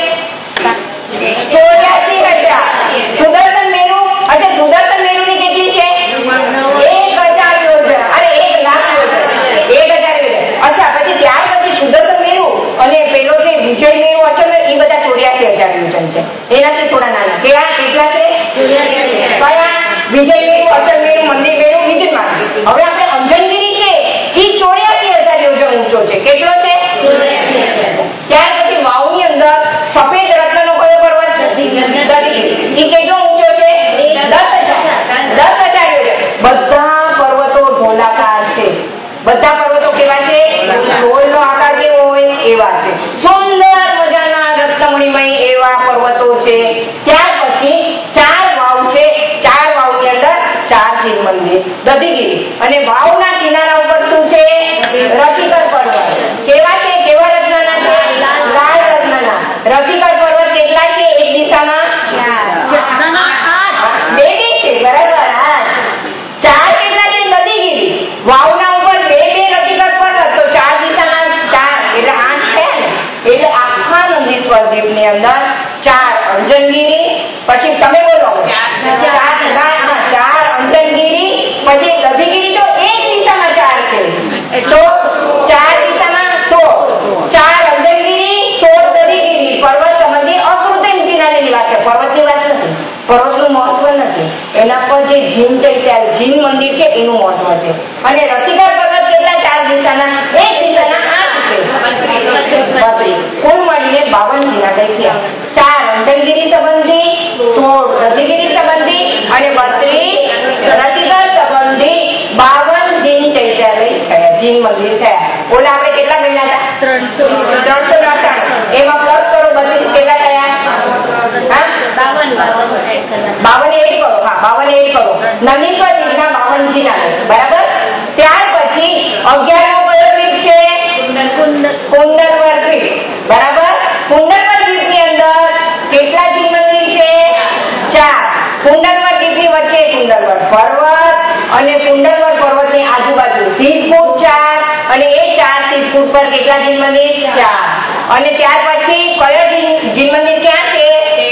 84,000. સુદર્શન મેરુ, અચ્છા સુદર્શન મેરુની કેટલી છે? 1,000 યોજન. અરે 1,00,000 યોજન. 1,000 યોજન. અચ્છા, પછી ત્યાર પછી સુદર્શન મેરુ અને પેલો જે વિજય મેરુ અચલ એ બધા 84,000 યોજન છે. એનાથી થોડા નાના. કેટલા છે? કયા? વિજય મેરુ, અચલ મેરુ, મંદિર મેરુ, વિદ્યુન્માન. હવે આપણે અંજનગીરી છે એ 84,000 યોજન ઊંચો છે. કેટલો છે? ત્યાર પછી વાવની અંદર સફેદ રત્નનો કયો પર્વત છે? દધીગીરી. એ કેટલો ઊંચો છે? 10,000 યોજન. બધા પર્વતો ઢોલાકાર છે. બધા પર્વતો કેવા છે? ઢોલનો આકાર કેવો હોય એવા છે. સુંદર મજાના રત્નમણીમય એવા પર્વતો છે. ત્યાર પછી 4 વાવ છે. 4 વાવની અંદર 4 શિવ મંદિર. દધીગીરી અને વાવના કિનારા ઉપર શું છે? રતિકર પર્વત. કેવા છે? કેવા રત્નના છે? લાલ રત્નના. રતિકર પર્વત કેટલા છે? એક દિશામાં 8. બે છે, બરાબર. 4 કેટલા છે? દધીગીરી. વાવના ઉપર 2 રતિકર પર્વત. તો 4 દિશામાં 4 એટલે 8 છે ને. એટલે આખા નંદીશ્વર દ્વીપની અંદર 4 અંજનગીરી. પછી તમે બોલો 4 અંજનગીરી. પછી દધીગીરી તો એક દિશામાં 4 છે. તો 4 દિશામાં 16. 4 અંજનગીરી, 16 દધીગીરી. પર્વત સંબંધી અકૃત્રિમ કિનારીની વાત છે. પર્વતની વાત નથી. પર્વતનું મહત્વ નથી. એના પર જે જીન ચૈત્ય જીન મંદિર છે એનું મહત્વ છે. અને રતિકર પર્વત કેટલા? 4 દિશાના એક દિશાના 8 છે. 32. કુલ મળીને 52 જિલ્લા થયા. 4 અંજનગીરી સંબંધી, 16 દધીગીરી સંબંધી અને 32 રતિકર સંબંધી 52 જીન ચૈત્યાલય થયા, જીન મંદિર થયા. ઓલા આપણે કેટલા ગણ્યા હતા? 398. એમાં પ્લસ કરો 32 કેટલા થયા? 52 એડ કરો. હા, 52 એડ કરો. નંદીશ્વર દ્વીપના 52 જિલ્લા, બરાબર. ત્યાર પછી 11મો કયો દ્વીપ છે? કુંદલવર દ્વીપ, બરાબર. કુંદલવર દ્વીપની અંદર કેટલા જીન મંદિર છે? 4. કુંદલવર દ્વીપની વચ્ચે કુંદલવર પર્વત અને કુંદલવર પર્વતની આજુબાજુ સિદ્ધકૂટ 4 અને એ 4 સિદ્ધકૂટ પર કેટલા જીન મંદિર? 4. અને ત્યાર પછી કયો જીન મંદિર ક્યાં છે?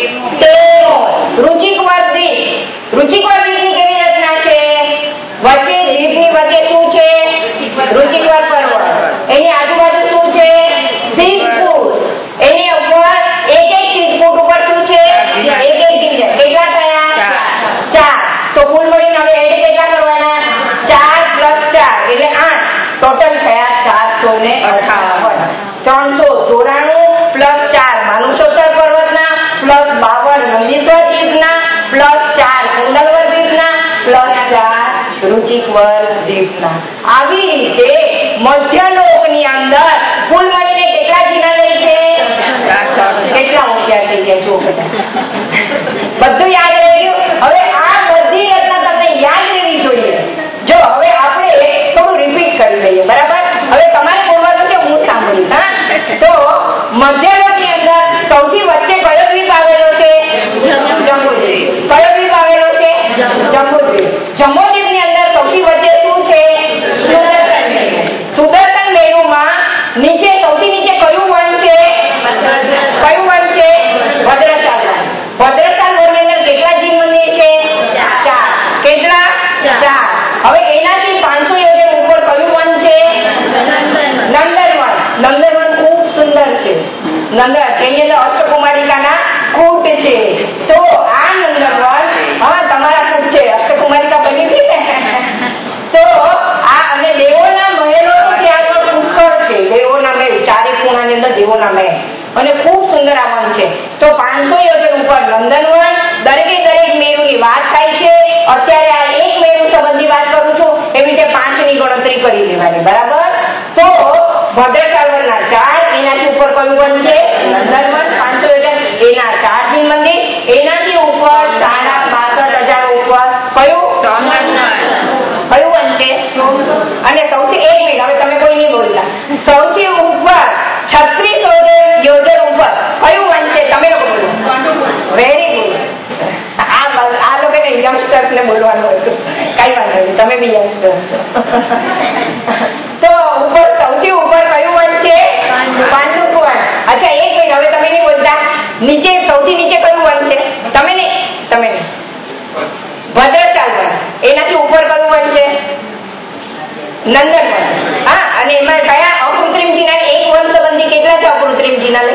રુચિકવર દ્વીપ. રુચિકવર દ્વીપની કેવી રચના છે? વચ્ચે દ્વીપની વચ્ચે શું છે? રુચિકવર પર્વત. એની આજુબાજુ શું છે? સિદ્ધકૂટ. એની ઉપર એક સિદ્ધકૂટ ઉપર શું છે? એક જીન. કેટલા થયા? 4. તો કુલ મળીને હવે એડ કેટલા કરવાના? 4 + 4 એટલે 8. ટોટલ થયા 458. 394 + 4 માનુષોત્તર પર્વતના +52 નંદીશ્વર દ્વીપના +4 કુંદલવર દ્વીપના +4 રુચિકવર દ્વીપના. આવી રીતે મધ્યલોકની અંદર કુલ મળીને કેટલા જિલ્લા છે? કેટલા હોશિયાર થઈ ગયા છો બધા? બધું યાદ રહી ગયું. હવે આ બધી રચના તમને યાદ રહેવી જોઈએ. જો હવે આપણે થોડું રિપીટ કરી લઈએ, બરાબર. હવે તમારે બોલવાનું છે, હું સાંભળીશ. હા, તો મધ્યલોકની અંદર સૌથી વચ્ચે કયો દ્વીપ આવેલો છે? જંબુદ્વીપ. કયો દ્વીપ આવેલો છે? જંબુદ્વીપ. જંબુદ્વીપની અંદર સૌથી વચ્ચે શું છે? સુદર્શન મેરુ. સુદર્શન મેરુમાં નીચે સૌથી નીચે કયું વન છે? કયું વન છે? ભદ્રશાલ. ભદ્રશાલ વનની અંદર કેટલા જીન મંદિર છે? 4. કેટલા? 4. હવે એનાથી 500 યોજન ઉપર કયું વન છે? નંદનવન. નંદનવન ખૂબ સુંદર છે. એની અંદર અષ્ટકુમારિકાના કૂટ છે. તો આ નંદનવન, હા તમારા કૂટ છે, અષ્ટકુમારિકા બની ગઈ ને. તો આ અને દેવોના મહેલો ત્યાં આગળ પુષ્કળ છે. દેવોના મહેલ, 4 ખૂણાની અંદર દેવોના મહેલ અને ખૂબ સુંદર આ વન છે. તો 500 યોજન ઉપર નંદનવન. દરેક મેરુની વાત થાય છે. અત્યારે આ એક મેરુ સંબંધી વાત કરું છું, એવી રીતે 5ની ગણતરી કરી લેવાની, બરાબર. તો ભદ્રશાલવનના 4, એનાથી ઉપર કયું વન છે? નંદનવન 500,000 એના 4 જીન મંદિર, એનાથી ઉપર 62,000 ઉપર કયું વન છે? અને સૌથી એક મિનિટ, હવે તમે કોઈ નહીં બોલતા, સૌથી ઉપર 36 યોજન ઉપર કયું વન છે? તમે લોકો બોલો. Very good. આ લોકોને યંગસ્ટર્સ ને બોલવાનું હતું, કઈ વાંધો નહીં, તમે બી યંગસ્ટર. તો ઉપર સૌથી ઉપર કયું વન છે? પાંડુપ વન. અચ્છા એક મિનિટ, હવે તમે નહીં બોલતા, નીચે સૌથી નીચે કયું વન છે? તમે નહીં ભદ્રશાલ વન. એનાથી ઉપર કયું વન છે? નંદનવન. હા, અને એમાં કયા અકૃત્રિમ જીના? એક વન સંબંધી કેટલા છે અકૃત્રિમ જીના?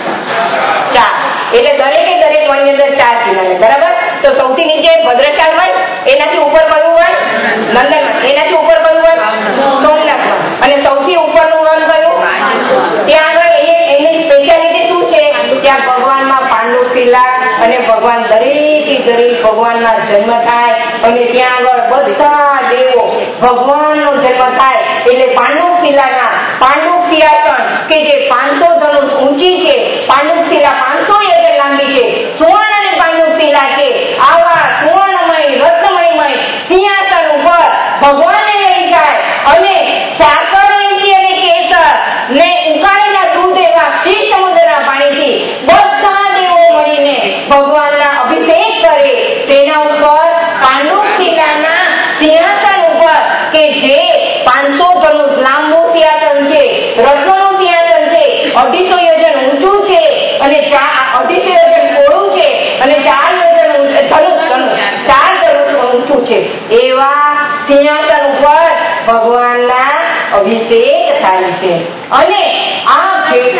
4. એટલે દરેક વનની અંદર 4 જીના. બરાબર. તો સૌથી નીચે ભદ્રશાલ વન, એનાથી ઉપર કયું વન? નંદનવન. એનાથી ઉપર કયું વન? સોમનાથ વન. અને સૌથી ઉપરનું વન કયું? ત્યાં આગળ એની સ્પેશિયાલિટી શું છે? ત્યાં ભગવાનમાં પાંડુ શિલા અને ભગવાન દરેક ભગવાનના જન્મ થાય, અને ત્યાં આગળ બધા દેવો ભગવાનનો જન્મ થાય. એટલે પાંડુ શિલાના પાંડુ સિંહાસન કે જે 500 ધનુષ ઊંચી છે, પાંડુ શિલા 500 યોજન લાંબી છે, સુવર્ણ અને પાંડુ શિલા છે. આવા સુવર્ણમય રત્નમણીમય સિંહાસન ઉપર ભગવાનને લઈ જાય અને સાકર અને કેસર ને ઉકાળેલા દૂધ એવા ક્ષીર સમુદ્રના પાણીથી બધા દેવો મળીને ભગવાનના અભિષેક કરે. તેના ઉપર પાંડુ શિલાના સિંહાસન ઉપર કે જે 500 ધનુષ લાંબુ સિંહાસન છે, રત્નનું સિંહાસન છે, 250 યોજન ઊંચું છે, અને 250 યોજન પહોળું છે, અને 4 યોજન ઊંચું છે. એવા સિંહાસન ઉપર ભગવાનના અભિષેક થાય છે. અને આ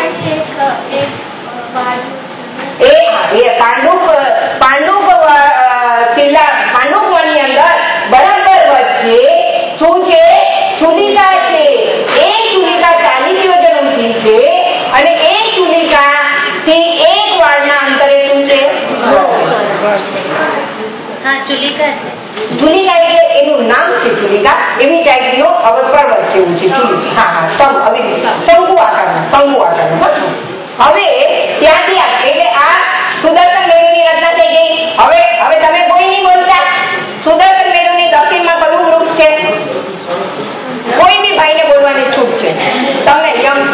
પાંડુપ વનની અંદર બરાબર વચ્ચે શું છે? ચુલિકા છે. એક ચુલિકા 40 યોજન ઊંચી છે, અને એક ચુલિકા થી એક વાળના અંતરે શું છે? ચુલિકા એટલે એનું નામ છે ચુલિકા. એવી ટાઈપનો હવે પર્વત છે ઊંચી શંકુ આકારનો. હવે ત્યાંથી એટલે આ સુદર્શન મેરુની રચના થઈ ગઈ. હવે તમે કોઈ નહીં બોલતા. સુદર્શન મેરુની દક્ષિણમાં કયું વૃક્ષ છે? કોઈ બી ભાઈને બોલવાની છૂટ છે તમને.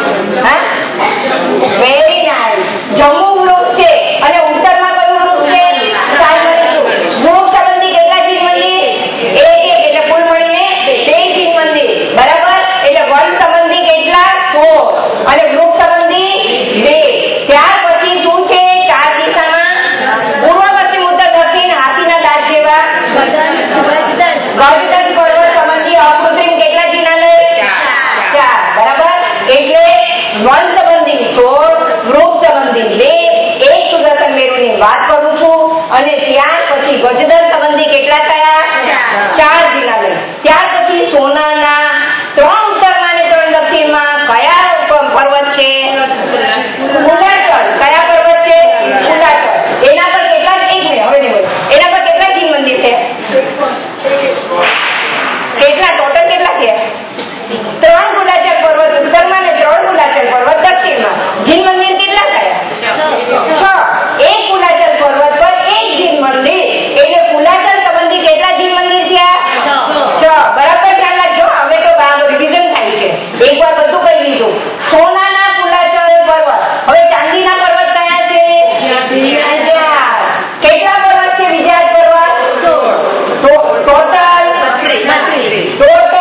Very nice. જમ્મુ વૃક્ષ છે. અને ઉત્તરમાં કયું વૃક્ષ છે? વૃક્ષ સંબંધી કેટલા જીન મંદિર? એક. એટલે કુલ મળીને 13 જીન મંદિર. બરાબર. એટલે વન સંબંધી કેટલા? 16. અને વૃક્ષ સંબંધી 2. ત્યાર પછી શું છે? 4 દિશામાં પૂર્વ પશ્ચિમ ઉત્તર દક્ષિણ હાથીના દાંત જેવા ગજદજ પર્વત સંબંધી અકૃત્રિમ કેટલા જીનાલય? 4. બરાબર. એટલે વન સંબંધી 16, વૃક્ષ સંબંધી 2, એક સુદર્શન મેરુની વાત કરું છું. અને ત્યાર પછી ગજદજ સંબંધી કેટલા થયા? 4 જીનાલય. ત્યાર પછી સોનાના 3 ઉત્તરમાં અને 3 દક્ષિણમાં કયા પર્વત છે? કુલાચલ. કયા પર્વત છે? કુલાચલ. એના પર કેટલા? એક મિનિટ, હવે નહીં બોલ. એના પર કેટલા જીન મંદિર છે? કેટલા ટોટલ કેટલા છે? 3 કુલાચલ પર્વત ઉત્તરમાં અને 3 કુલાચલ પર્વત દક્ષિણમાં. જીન મંદિર કેટલા થયા? 6. એક કુલાચલ પર્વત પર એક જીન મંદિર. એટલે કુલાચલ સંબંધી કેટલા જીન મંદિર થયા? 6. બરાબર ધ્યાન રાખજો. હવે તો રિવિઝન થાય છે. એકવાર બધું કહી દીધું. સોનાના કુલાચલ પર્વત. હવે ચાંદીના પર્વત કયા છે? કેટલા પર્વત છે? વિજયાત પર્વત ટોટલ 34.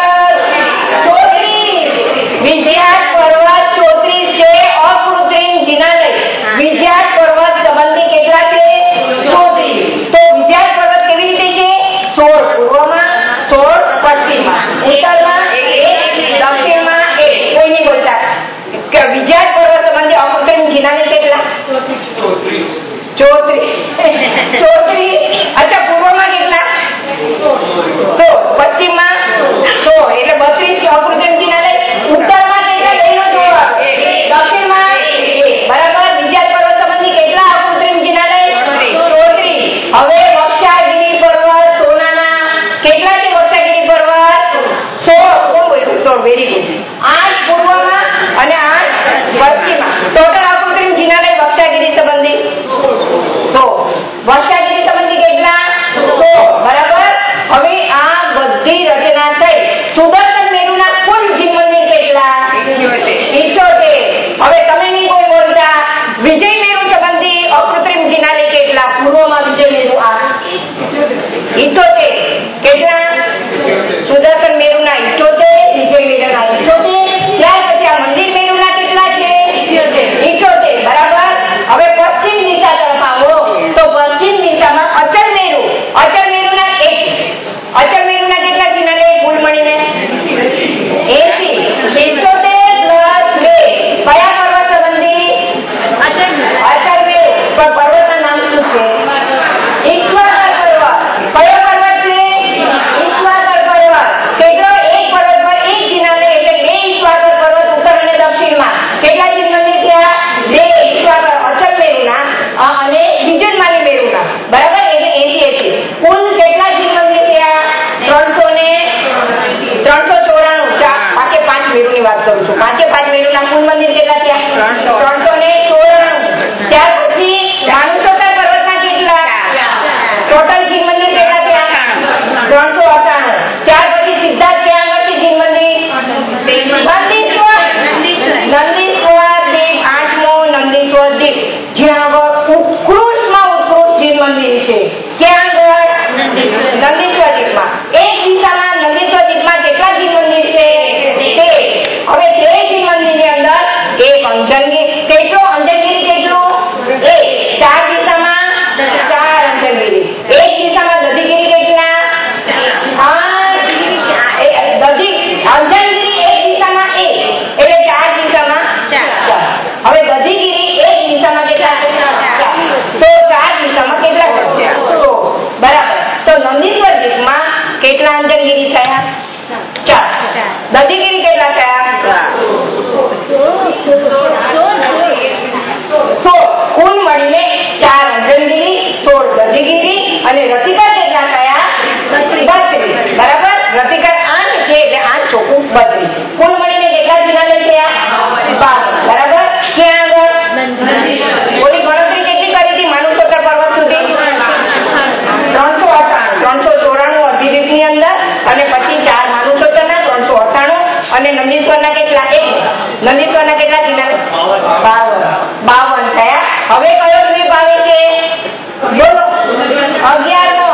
વિજયાત પર્વત 34 છે. અકૃત્રિમ જીનાલય. વિજયાત પર્વત સંબંધી કેટલા છે? 34. તો વિજયાત પર્વત કેવી રીતે છે? 16 પૂર્વમાં, 16 પશ્ચિમમાં, ઉત્તરમાં 1, દક્ષિણમાં 1. કોઈ નહીં બોલતા. વિજયાત પર્વત સંબંધી અકૃત્રિમ જીનાલય કેટલા? 34. અચ્છા, પૂર્વમાં કેટલા? 16. પશ્ચિમમાં 16. એટલે 32 અકૃત્રિમ જીનાલય. ઉત્તરમાં કેટલા? દક્ષિણમાં 1. બરાબર. વિજયાત પર્વત સંબંધી કેટલા અકૃત્રિમ જીનાલય? 34. હવે વક્ષાગીરી પર્વત સોનાના કેટલા છે? વક્ષાગીરી પર્વત 16. કોણ બોલ્યું? 16. Very good. 8 પૂર્વમાં અને 78 કેટલા? સુદર્શન મેરુના 78, વિજય મેરુના 78. ત્યાર પછી આ મંદિર મેરુના કેટલા છે? 78. બરાબર. હવે પશ્ચિમ દિશા તરફ આવો તો પશ્ચિમ દિશામાં અચલ મેરુ. અચલ મેરુના 1. અચલ મેરુના કેટલા ચિહ્ન લે કુલ મળીને? 80. 78 + 2. કયા પર્વત સંબંધી? અચલ મેરુ. પણ પર્વતના નામ શું છે? ઈશ્વરગઢ પર્વત. કયો પર્વત છે? ઈશ્વરગઢ પર્વત. કેટલો? એક પર્વત પર એક ચિહ્ન લે એટલે 2 ઈશ્વરગઢ પર્વત ઉત્તર અને દક્ષિણમાં. કેટલા ચિહ્ન લે થયા? 2 ઈશ્વરગઢ અચલ મેરુના અને વિજયમાલી મેરુના. બરાબર. એટલે 80. કુલ કેટલા ચિહ્ન લે થયા? 394. પાંચે 5 મેરુની વાત કરું છું. પાંચે 5 મેરુના કુલ મંદિર કેટલા થયા? 394. ત્યાર પછી ભાનુસોતર પર્વતના કેટલા? ટોટલ શિવ મંદિર કેટલા થયા? 398. ત્યાર પછી સિદ્ધાર્થ ક્યાં આગળથી શિવ મંદિર? નંદીશ્વર દીપ. 8મો નંદીશ્વર દીપ. જ્યાં આગળ ઉત્કૃષ્ટમાં ઉત્કૃષ્ટ શિવ મંદિર છે. ક્યાં આગળ? નંદીશ્વર દીપમાં. એક દિશામાં નંદીશ્વર દીપમાં કેટલા શિવ મંદિર છે? 13. હવે 13 શિવ મંદિરની અંદર એક અંજનગીરી. કેટલો અંજનગીરી? કેટલું? 1. 4 દિશામાં 4 અંજનગીરી. એક દિશામાં દધીગીરી કેટલા? 8. અંજનગીરી એક દિશામાં 1 એટલે 4 દિશામાં 4. હવે દધીગીરી એક દિશામાં કેટલા? 4. તો 4 દિશામાં કેટલા? 16. બરાબર. તો નંદીશ્વર દીપમાં કેટલા અંજનગીરી થયા? 4. દધીગીરી કેટલા થયા? 16. કુલ મળીને 4 અંજનગીરી, 16 દધીગીરી અને રતિકર કેટલા થયા? 32. બરાબર. રતિકર 8 છે એટલે 8 ચોખ્ખું 32. કુલ મળીને કેટલા જિલ્લા થયા? 52. બરાબર. ક્યાં આગળ? થોડી ગણતરી કેટલી કરી હતી માનુસોતર પર્વત સુધી? 394 અડધી દીપની અંદર અને પછી 4 માનુસોતરના 398 અને નંદીશ્વરના કેટલા? 1. નંદીશ્વરના કેટલા જિલ્લા? 52 થયા. હવે કયો દ્વીપ આવે છે? બોલો. 11મો.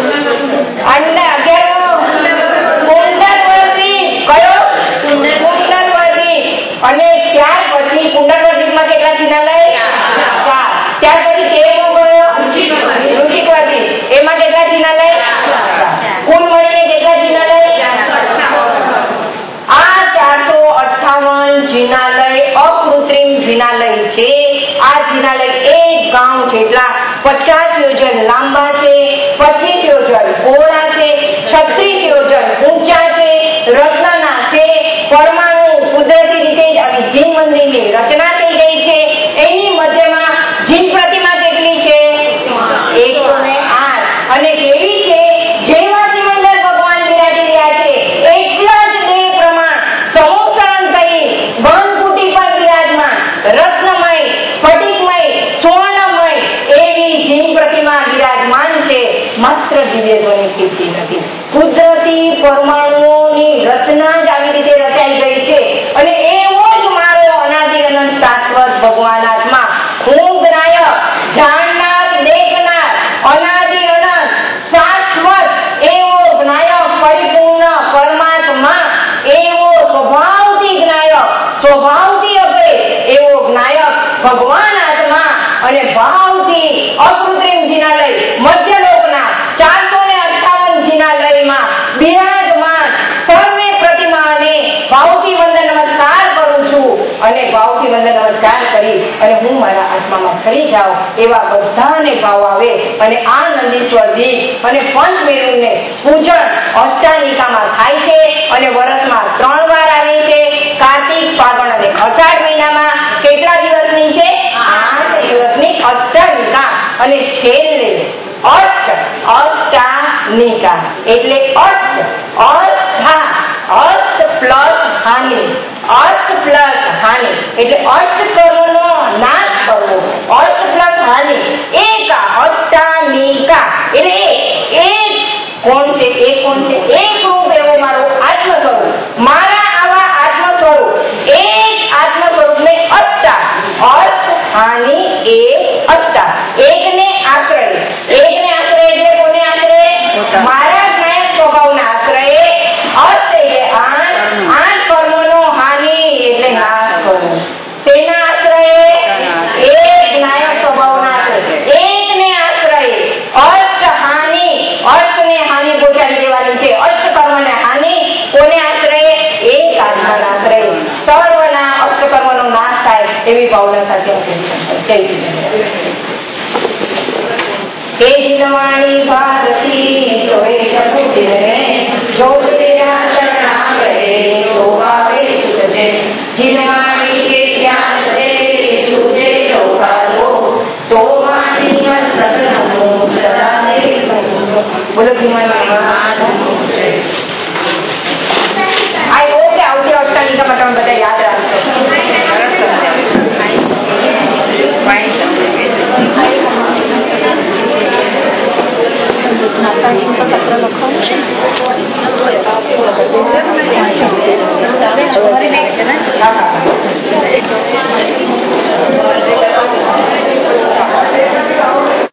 11મો કુંડલવર દ્વીપ. કયો? કુંડલવર દ્વીપ. અને ત્યાર પછી કુંડલવર દ્વીપમાં કેટલા જિલ્લા લઈ? 4. ત્યાર પછી 13મો કયો? ઋષિકવર દ્વીપ. એમાં કેટલા જિલ્લા લઈ? 4. કુલ મળીને કેટલા જિલ્લા લઈ? આ 458 જિનાલય અકૃત્રિમ જિનાલય છે. આ જિનાલય એક ગામ જેટલા 50 યોજન લાંબા છે, 25 યોજન પહોળા છે, 36 યોજન ઊંચા છે, રત્નના છે. પરમાણુ કુદરતી રીતે જ આવી જીન મંદિરની રચના થઈ ગઈ છે. એની મધ્યમાં જીન પ્રતિમા કેટલી છે? 108. અને કેવી છે? જેવા સિમંદર ભગવાન બિરાજી રહ્યા છે એટલા જ દેહ પ્રમાણ સમોસરણ થઈ ગણકુટી પર બિરાજમાન રત્નમય, સ્ફટિકમય, સ્વર્ણમય એવી જીન પ્રતિમા બિરાજમાન છે. માત્ર દિવ્ય ધ્વનિ કીર્તિ નથી. કુદરતી પરમાણુઓની રચના જ આવી રીતે રચાઈ ગઈ છે. અને એવો જ મારો અનાદિ અનંત શાશ્વત ભગવાન આત્મા, હું જ્ઞાયક, જાણનાર, દેખનાર, અનાદિ અનંત શાશ્વત એવો જ્ઞાયક પરિપૂર્ણ પરમાત્મા, એવો સ્વભાવથી જ્ઞાયક, સ્વભાવથી અભય એવો જ્ઞાયક ભગવાન આત્મા અને ભાવથી અકૃત્રિમ જિનાલય મધ્યલોકના 458 જિનાલયમાં બિરાજમાન સર્વે પ્રતિમાને ભાવથી વંદન નમસ્કાર કરું છું. અને ભાવથી વંદન નમસ્કાર કરી અને હું મારા આત્મામાં ફરી જાઉં એવા બધાને ભાવ આવે. અને આ નંદીશ્વર દીપ અને પંચમેરુને પૂજન અષ્ટાનિકામાં થાય છે અને વર્ષમાં 3 વાર આવે છે. કાર્તિક, ફાગણ અને અષાઢ મહિનામાં કેટલા દિવસની છે? 8 દિવસની અષ્ટાનિકા. અને છેલ્લે અષ્ટાનિકા એટલે અષ્ટ પ્લસ હાનિ. અષ્ટ પ્લસ હાનિ એટલે અષ્ટ કર્મનો નાશ કરવો. અષ્ટ પ્લસ હાનિ. એકા અષ્ટાનિકા એટલે એક કોણ છે? એક કોણ છે? એક રૂપ એવો મારો આત્મ સ્વરૂપ. મારા આવા આત્મ સ્વરૂપ એક આત્મ સ્વરૂપને અષ્ટા. અષ્ટ હાનિ એ અષ્ટા. એકને આશ્રય. એકને આશ્રય એટલે કોને આશ્રય? મારા જ્ઞાયક સ્વભાવના આશ્રયે અર્થ એટલે આઠ કર્મોનો હાનિ એટલે નાશ કરવો. તેના આશ્રયે એક જ્ઞાયક સ્વભાવના આશ્રય એકને આશ્રયે અર્થને હાનિ પહોંચાડી દેવાની છે. અર્થ કર્મને હાનિ કોને આશ્રયે? એક આત્માના આશ્રયે સર્વના અર્થ કર્મનો નાશ થાય એવી ભાવના સાથે હે જીનવાણી ભારતી સોએ જગુતિને જો તેરા શરણાગતે શોભાવે સુજે જીનવાણી કે જ્ઞાન છે સુજે લોકાલો સોમાની સતનમો સદા બોલો જીનવાણી. આઈ હોપ કે આવતી અષ્ટાલિકામાં તમે બધા યાદ રાખશો. માતાજી તો પત્ર લખવાનું છે.